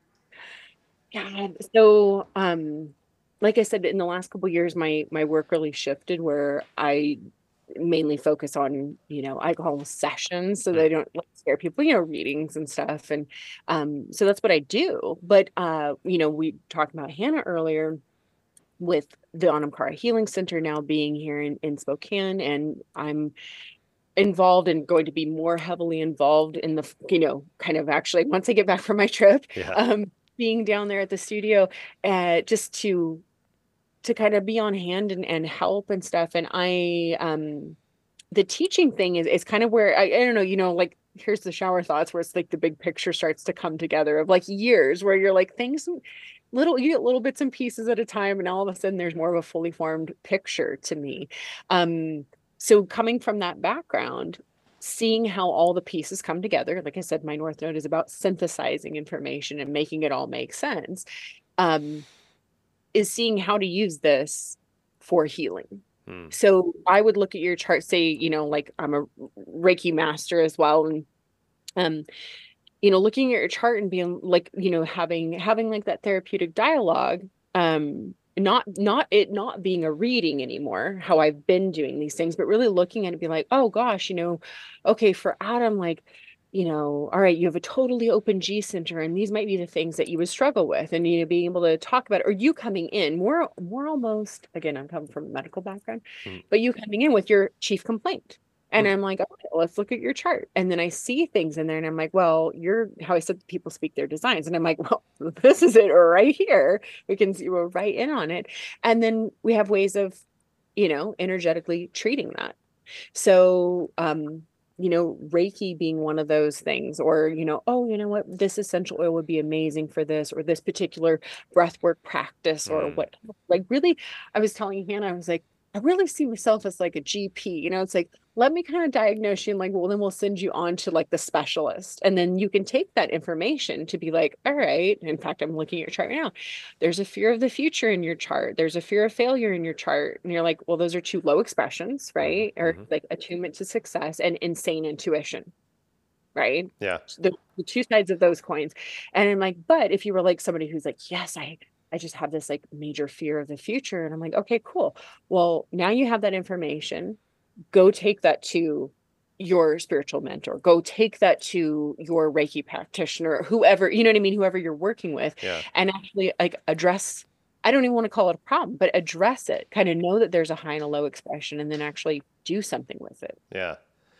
Yeah. So, um, like I said, in the last couple of years, my my work really shifted where I mainly focus on, you know, I call them sessions so Mm, they don't like scare people, you know, readings and stuff. And um, so that's what I do. But uh, you know, we talked about Hannah earlier with the Anamkara Healing Center now being here in, in Spokane, and I'm involved and going to be more heavily involved in the, you know, kind of actually once I get back from my trip, yeah. um, being down there at the studio, uh, just to to kind of be on hand and, and help and stuff. And I um the teaching thing is is kind of where I, I don't know, you know, like here's the shower thoughts where it's like the big picture starts to come together of like years where you're like things little you get little bits and pieces at a time and all of a sudden there's more of a fully formed picture to me. Um so coming from that background, seeing how all the pieces come together, like I said, my North Node is about synthesizing information and making it all make sense. Um is seeing how to use this for healing. Mm, So I would look at your chart, say, you know, like I'm a Reiki master as well. And um, you know, looking at your chart and being like, you know, having having like that therapeutic dialogue, um, not not it not being a reading anymore, how I've been doing these things, but really looking at it, be like, oh gosh, you know, okay, for Adam, like, you know, all right, you have a totally open G center, and these might be the things that you would struggle with, and you know, being able to talk about it, or you coming in more, more almost, again, I'm coming from a medical background, mm, but you coming in with your chief complaint. And mm, I'm like, okay, let's look at your chart. And then I see things in there and I'm like, well, you're how I said people speak their designs. And I'm like, well, this is it right here. We can zero right in on it. And then we have ways of, you know, energetically treating that. So, um, you know, Reiki being one of those things, or, you know, oh, you know what, this essential oil would be amazing for this, or this particular breath work practice, or mm. what, like, really, I was telling Hannah, I was like, I really see myself as like a G P, you know, it's like, let me kind of diagnose you and like, well, then we'll send you on to like the specialist. And then you can take that information to be like, all right. In fact, I'm looking at your chart right now. There's a fear of the future in your chart. There's a fear of failure in your chart. And you're like, well, those are two low expressions, Mhm, right? Or mhm. like attunement to success and insane intuition. right? Yeah. The, the two sides of those coins. And I'm like, but if you were like somebody who's like, yes, I I just have this like major fear of the future. And I'm like, okay, cool. Well, now you have that information. Go take that to your spiritual mentor. Go take that to your Reiki practitioner, whoever, you know what I mean, whoever you're working with, Yeah. and actually like address, I don't even want to call it a problem, but address it. Kind of know that there's a high and a low expression and then actually do something with it. Yeah.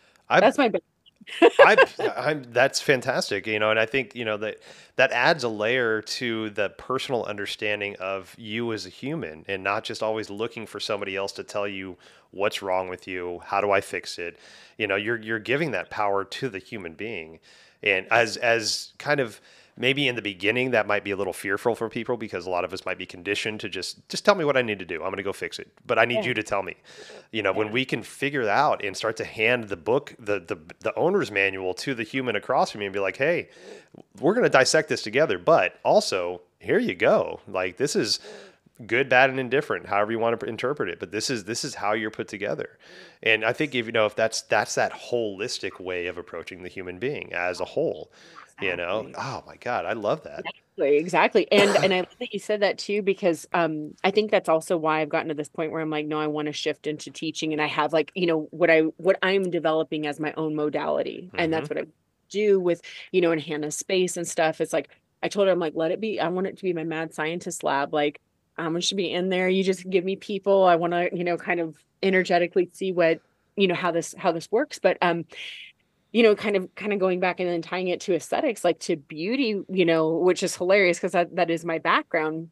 I That's my big I, I'm, that's fantastic, you know, and I think, you know, that that adds a layer to the personal understanding of you as a human and not just always looking for somebody else to tell you what's wrong with you. How do I fix it? You know, you're, you're giving that power to the human being. And as, as kind of, maybe in the beginning that might be a little fearful for people because a lot of us might be conditioned to just just tell me what I need to do. I'm going to go fix it, but I need yeah. you to tell me. You know, when Yeah. we can figure that out and start to hand the book, the the the owner's manual to the human across from me and be like, "Hey, we're going to dissect this together, but also here you go. Like this is good, bad, and indifferent, however you want to interpret it. But this is this is how you're put together." And I think if you know if that's that's that holistic way of approaching the human being as a whole, you know. Exactly. Oh my God, I love that. Exactly, exactly. And and I love that you said that too, because um I think that's also why I've gotten to this point where I'm like, no, I want to shift into teaching and I have like, you know, what I what I'm developing as my own modality. And Mm-hmm. that's what I do with, you know, in Hannah's space and stuff. It's like I told her, I'm like, let it be. I want it to be my mad scientist lab. Like I'm going to be in there. You just give me people. I want to, you know, kind of energetically see what, you know, how this how this works. But um you know, kind of kind of going back and then tying it to aesthetics, like to beauty, you know, which is hilarious because that, that is my background,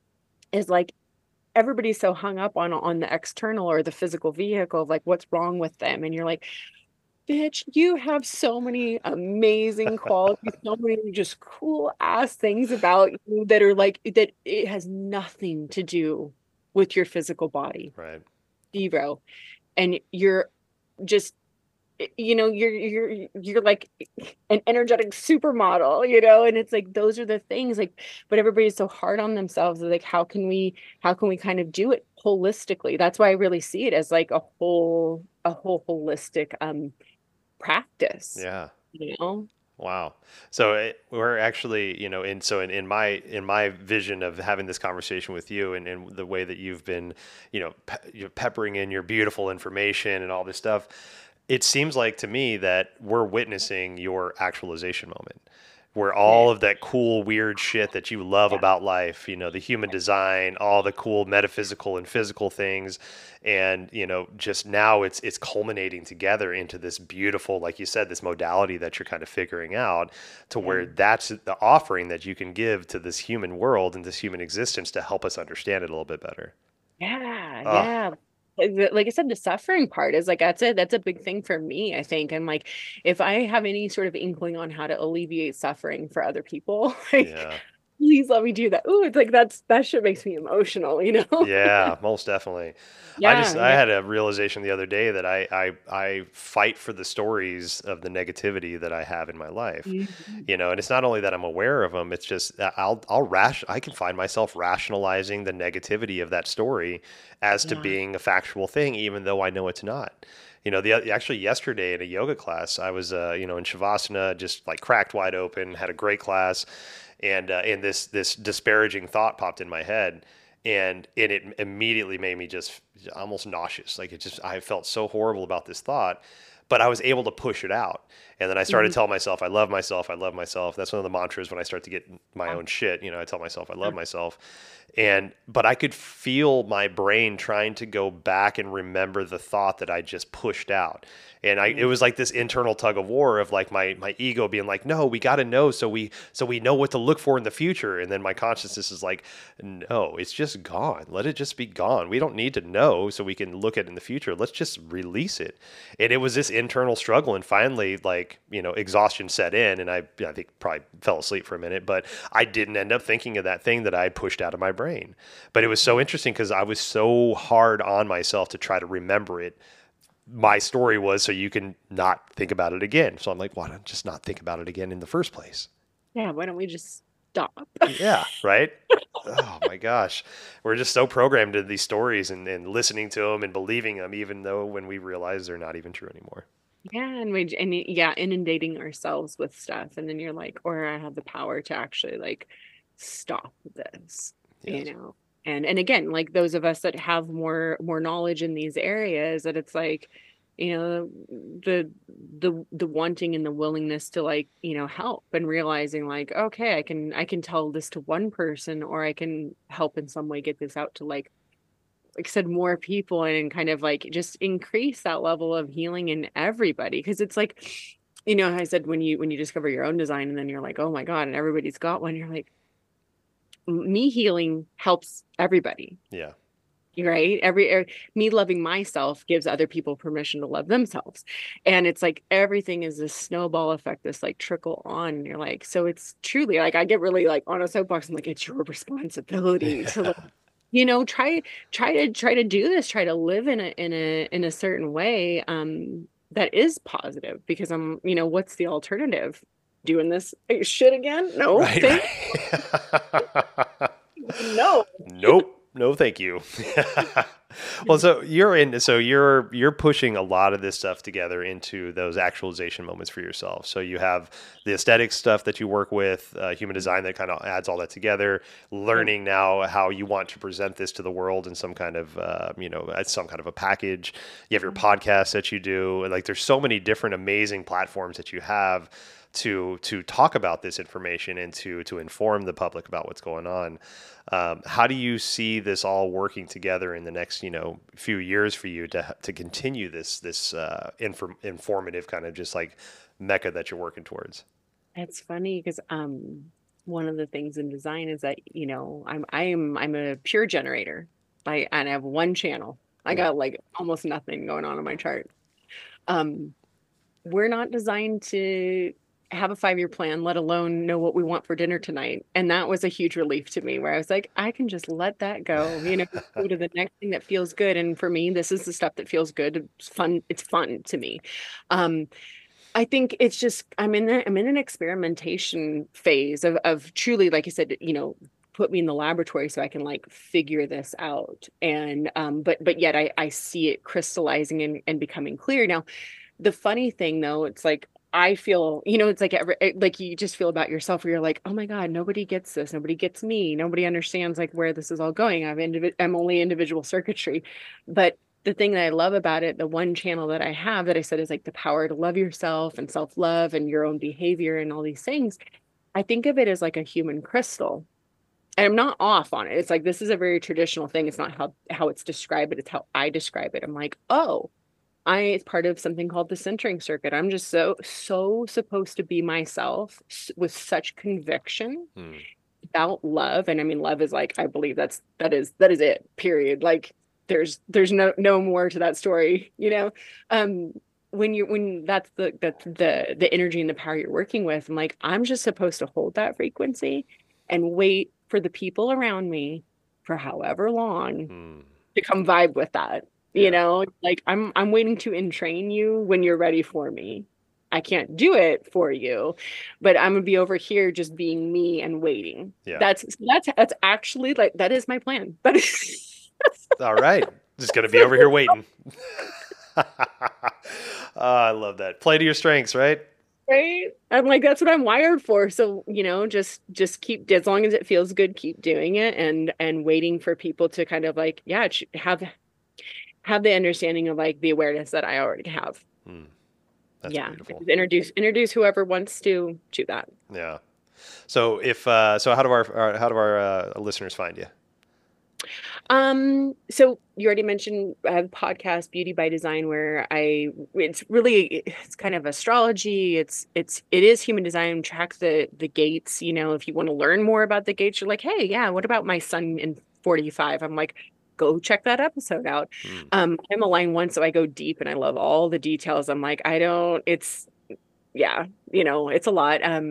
is like everybody's so hung up on on the external or the physical vehicle of like what's wrong with them. And you're like, bitch, you have so many amazing qualities, so many just cool ass things about you that are like that it has nothing to do with your physical body. Right. Zero. And you're just you know you're you're you're like an energetic supermodel, you know, and it's like those are the things like, but everybody's so hard on themselves. Like how can we how can we kind of do it holistically? That's why I really see it as like a whole a whole holistic um practice, Yeah. you know. Wow. So it, we're actually, you know, in so in, in my in my vision of having this conversation with you, and, and the way that you've been, you know, pe- you're peppering in your beautiful information and all this stuff, it seems like to me that we're witnessing your actualization moment, where Yeah, all of that cool, weird shit that you love yeah, about life, you know, the human design, all the cool metaphysical and physical things, and you know, just now it's it's culminating together into this beautiful, like you said, this modality that you're kind of figuring out, to yeah, where that's the offering that you can give to this human world and this human existence to help us understand it a little bit better. yeah, Oh, yeah. Like the- like I said, the suffering part is like that's a that's a big thing for me, I think. And like if I have any sort of inkling on how to alleviate suffering for other people, like yeah. please let me do that. Ooh, it's like that's that shit makes me emotional, you know? Yeah, most definitely. I just Yeah, I yeah. had a realization the other day that I I I fight for the stories of the negativity that I have in my life. Mhm. You know, and it's not only that I'm aware of them, it's just that I'll I'll rash I can find myself rationalizing the negativity of that story as to Yeah. being a factual thing even though I know it's not. You know, the actually yesterday in a yoga class, I was uh, you know, in Shavasana, just like cracked wide open, had a great class, and uh, and this this disparaging thought popped in my head, and and it immediately made me just almost nauseous. Like it just I felt so horrible about this thought, but I was able to push it out. And then I started Mhm. to tell myself, I love myself, I love myself. That's one of the mantras when I start to get my Yeah. own shit. You know, I tell myself I Yeah. love myself. And but I could feel my brain trying to go back and remember the thought that I just pushed out. And I it Yeah. was like this internal tug of war of like my my ego being like, no, we got to know so we so we know what to look for in the future. And then my consciousness is like, no, it's just gone. Let it just be gone. We don't need to know so we can look at it in the future. Let's just release it. And it was this internal struggle. And finally, like, you know, exhaustion set in and I, I think probably fell asleep for a minute, but I didn't end up thinking of that thing that I had pushed out of my brain. But it was so interesting because I was so hard on myself to try to remember it. My story was so you can not think about it again. So I'm like, why don't just not think about it again in the first place? Yeah, why don't we just stop? Yeah, right. Oh my gosh. We're just so programmed to these stories and, and listening to them and believing them, even though when we realize they're not even true anymore. Yeah, and we and y- yeah, inundating ourselves with stuff, and then you're like, or I have the power to actually like stop this, you Yes. know. And and again, like those of us that have more more knowledge in these areas, that it's like, you know, the the the wanting and the willingness to like, you know, help and realizing like, okay, I can I can tell this to one person, or I can help in some way get this out to like like I said, more people, and kind of like just increase that level of healing in everybody. Cause it's like, you know, I said when you when you discover your own design and then you're like, oh my God, and everybody's got one, you're like, me healing helps everybody. Yeah. Right. Every er, me loving myself gives other people permission to love themselves. And it's like everything is this snowball effect, this like trickle on. And you're like, so it's truly like I get really like on a soapbox. I'm like, it's your responsibility to like, Yeah. you know, try try to try to do this, try to live in a in a in a certain way um that is positive, because I'm, you know, what's the alternative? Doing this shit again? No, Right, thank right. you. No. Nope. No, thank you. Well, so you're in, so you're you're pushing a lot of this stuff together into those actualization moments for yourself. So you have the aesthetic stuff that you work with, uh, human design that kind of adds all that together. Yep. Learning now how you want to present this to the world in some kind of, uh, you know, as some kind of a package. You have your podcast that you do, and like there's so many different amazing platforms that you have to to talk about this information and to to inform the public about what's going on. Um, how do you see this all working together in the next, you know, few years for you to to continue this this uh, inform, informative kind of just like mecca that you're working towards? It's funny because um one of the things in design is that, you know, I'm I'm I'm a pure generator. Like, and I have one channel. I Mm. got like almost nothing going on in my chart. Um, we're not designed to have a five-year plan, let alone know what we want for dinner tonight. And that was a huge relief to me, where I was like, I can just let that go, you know, go to the next thing that feels good. And for me, this is the stuff that feels good. It's fun. It's fun to me. Um, I think it's just I'm in there, I'm in an experimentation phase of of truly, like I said, you know, put me in the laboratory so I can like figure this out. And um, but but yet I I see it crystallizing and, and becoming clear. Now, the funny thing though, it's like I feel, you know, it's like every, like you just feel about yourself where you're like, oh my God, nobody gets this, nobody gets me, nobody understands like where this is all going. I've individ I'm only individual circuitry, but the thing that I love about it, the one channel that I have that I said is like the power to love yourself and self-love and your own behavior and all these things. I think of it as like a human crystal. And I'm not off on it. It's like this is a very traditional thing. It's not how how it's described, but it's how I describe it. I'm like, oh, I it's part of something called the centering circuit. I'm just so so supposed to be myself s- with such conviction Mm. about love. And I mean, love is like I believe that's that is that is it. Period. Like there's there's no no more to that story. You know, um, when you're when that's the that's the the energy and the power you're working with. I'm like I'm just supposed to hold that frequency and wait for the people around me for however long Mm. to come vibe with that. You Yeah. know, like I'm I'm waiting to entrain you when you're ready for me. I can't do it for you, but I'm gonna be over here just being me and waiting. Yeah. That's that's that's actually like that is my plan. That is All right. Just gonna be over here waiting. Oh, I love that. Play to your strengths, right? right. I'm like that's what I'm wired for. So, you know, just just keep as long as it feels good, keep doing it and and waiting for people to kind of like, yeah, ch- have have the understanding of like the awareness that I already have. Mm. That's Yeah, beautiful. introduce introduce whoever wants to to that. Yeah. So if uh, so, how do our, our how do our uh, listeners find you? Um, so you already mentioned I have a podcast, Beauty by Design, where I it's really it's kind of astrology. It's it's it is human design. Track the the gates. You know, if you want to learn more about the gates, you're like, hey, yeah, what about my sun in forty-five? I'm like, go check that episode out. Mm. Um, I'm a line one, so I go deep and I love all the details. I'm like, I don't. It's yeah, you know, it's a lot. Um,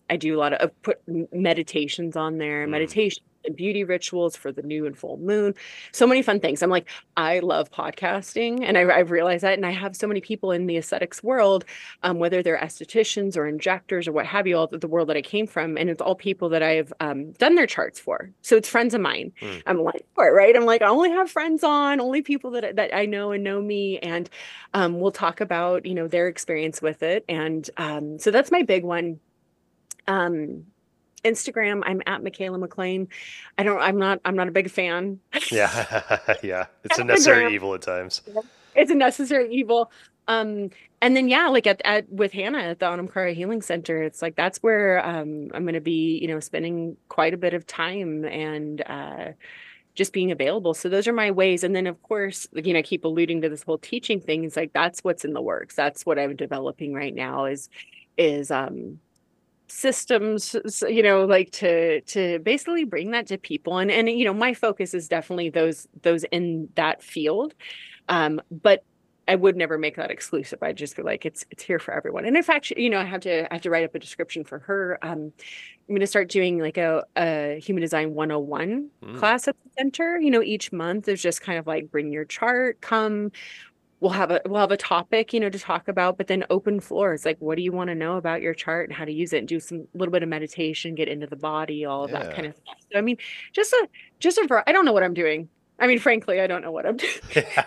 I do a lot of, of put meditations on there, Mm. meditation and beauty rituals for the new and full moon. So many fun things. I'm like, I love podcasting, and I, I've realized that. And I have so many people in the aesthetics world, um, whether they're estheticians or injectors or what have you, all the, the world that I came from, and it's all people that I've um, done their charts for. So it's friends of mine. Mm. I'm like, for it, right? I'm like, I only have friends on, only people that that I know and know me, and um, we'll talk about you know their experience with it, and um, so that's my big one. Um, Instagram, I'm at Michaela McLean. I don't, I'm not, I'm not a big fan. Yeah. Yeah. It's a Kind of the necessary gram. evil at times. It's a necessary evil. Um, and then yeah, like at, at with Hannah at the Anamkara Healing Center, it's like that's where um I'm gonna be, you know, spending quite a bit of time and uh just being available. So those are my ways. And then of course, you know, I keep alluding to this whole teaching thing. It's like that's what's in the works. That's what I'm developing right now is is um systems, you know, like to to basically bring that to people. And and you know, my focus is definitely those those in that field. Um, but I would never make that exclusive. I'd just be like, it's it's here for everyone. And in fact, you know, I have to I have to write up a description for her. Um, I'm going to start doing like a, a human design one oh one Mm. class at the center. You know, each month is just kind of like bring your chart, come, we'll have a we'll have a topic, you know, to talk about, but then open floors. Like, what do you want to know about your chart and how to use it? And do some little bit of meditation, get into the body, all of that Yeah. kind of stuff. So, I mean, just a just a. I don't know what I'm doing. I mean, frankly, I don't know what I'm doing.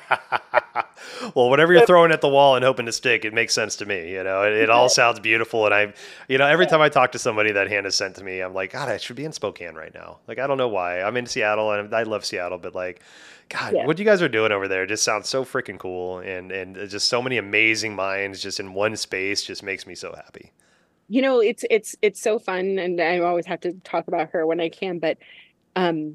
Well, whatever you're throwing at the wall and hoping to stick, it makes sense to me. You know, it, it all sounds beautiful. And I, you know, every time I talk to somebody that Hannah sent to me, I'm like, God, I should be in Spokane right now. Like, I don't know why. I'm in Seattle and I love Seattle, but like, God, Yeah. what you guys are doing over there just sounds so freaking cool. And, and just so many amazing minds just in one space just makes me so happy. You know, it's it's it's so fun, and I always have to talk about her when I can, but um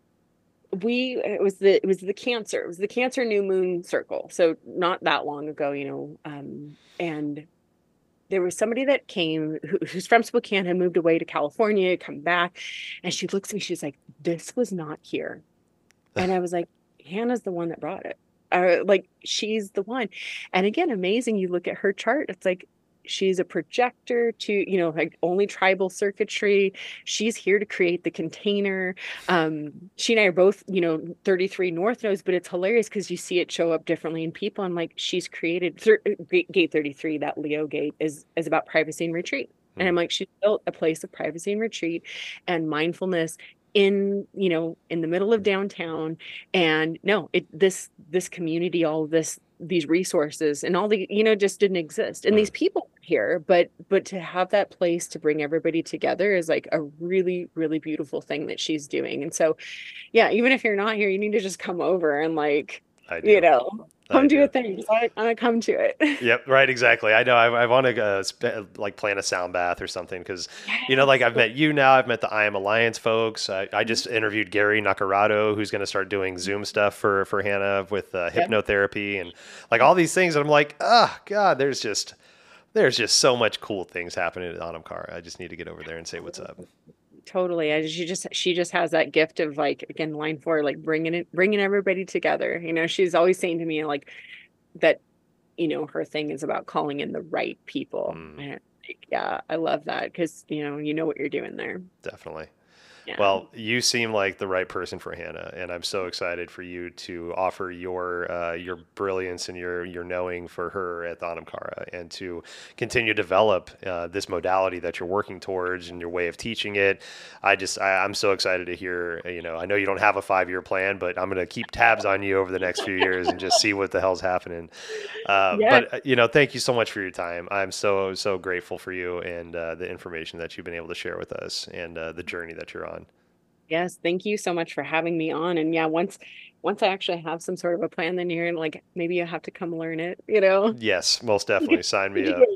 we it was the it was the cancer it was the cancer new moon circle, so not that long ago, you know, um and there was somebody that came who, who's from Spokane, had moved away to California, come back, and she looks at me, she's like, this was not here. And I was like, Hannah's the one that brought it. Uh, like she's the one. And again, amazing. You look at her chart, it's like she's a projector to, you know, like only tribal circuitry. She's here to create the container. Um, she and I are both, you know, thirty-three North Nodes, but it's hilarious because you see it show up differently in people. And like she's created thir- gate thirty-three, that Leo gate is is about privacy and retreat. And I'm like, she's built a place of privacy and retreat and mindfulness in, you know, in the middle of downtown. And no, it this this community, all this these resources and all the, you know, just didn't exist. And Mm. these people were here, but but to have that place to bring everybody together is like a really, really beautiful thing that she's doing. And so yeah, even if you're not here, you need to just come over and like, I you do. know, I come do do. a thing. So I, I come to it. Yep, right, exactly. I know. I, I want to uh, sp- like plan a sound bath or something because, you know, like I've met you now. I've met the I Am Alliance folks. I, I just interviewed Gary Nakarado, who's going to start doing Zoom stuff for for Hannah with uh, Yep. hypnotherapy and like all these things. And I'm like, oh God, there's just there's just so much cool things happening at Anamkara. I just need to get over there and say what's up. Totally. I, she just she just has that gift of like, again, line four, like bringing it bringing everybody together. You know, she's always saying to me like that, you know, her thing is about calling in the right people. Mm, And like, yeah, I love that because you know, you know what you're doing there. definitely. Yeah. Well, you seem like the right person for Hannah, and I'm so excited for you to offer your uh, your brilliance and your your knowing for her at the Anamkara, and to continue to develop uh, this modality that you're working towards and your way of teaching it. I just I, I'm so excited to hear. You know, I know you don't have a five year plan, but I'm going to keep tabs on you over the next few years and just see what the hell's happening. Uh, Yeah. but uh, you know, thank you so much for your time. I'm so so grateful for you and uh, the information that you've been able to share with us and uh, the journey that you're on. Yes. Thank you so much for having me on. And yeah, once once I actually have some sort of a plan, then you're like, maybe you have to come learn it, you know? Yes, most definitely. Sign me up.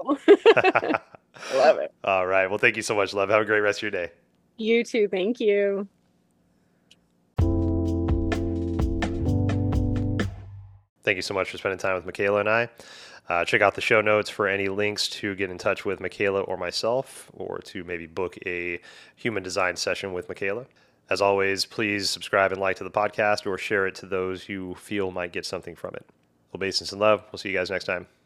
I love it. All right. Well, thank you so much, love. Have a great rest of your day. You too. Thank you. Thank you so much for spending time with Michaela and I. Uh, check out the show notes for any links to get in touch with Michaela or myself, or to maybe book a human design session with Michaela. As always, please subscribe and like to the podcast or share it to those you feel might get something from it. Obeisance and love. We'll see you guys next time.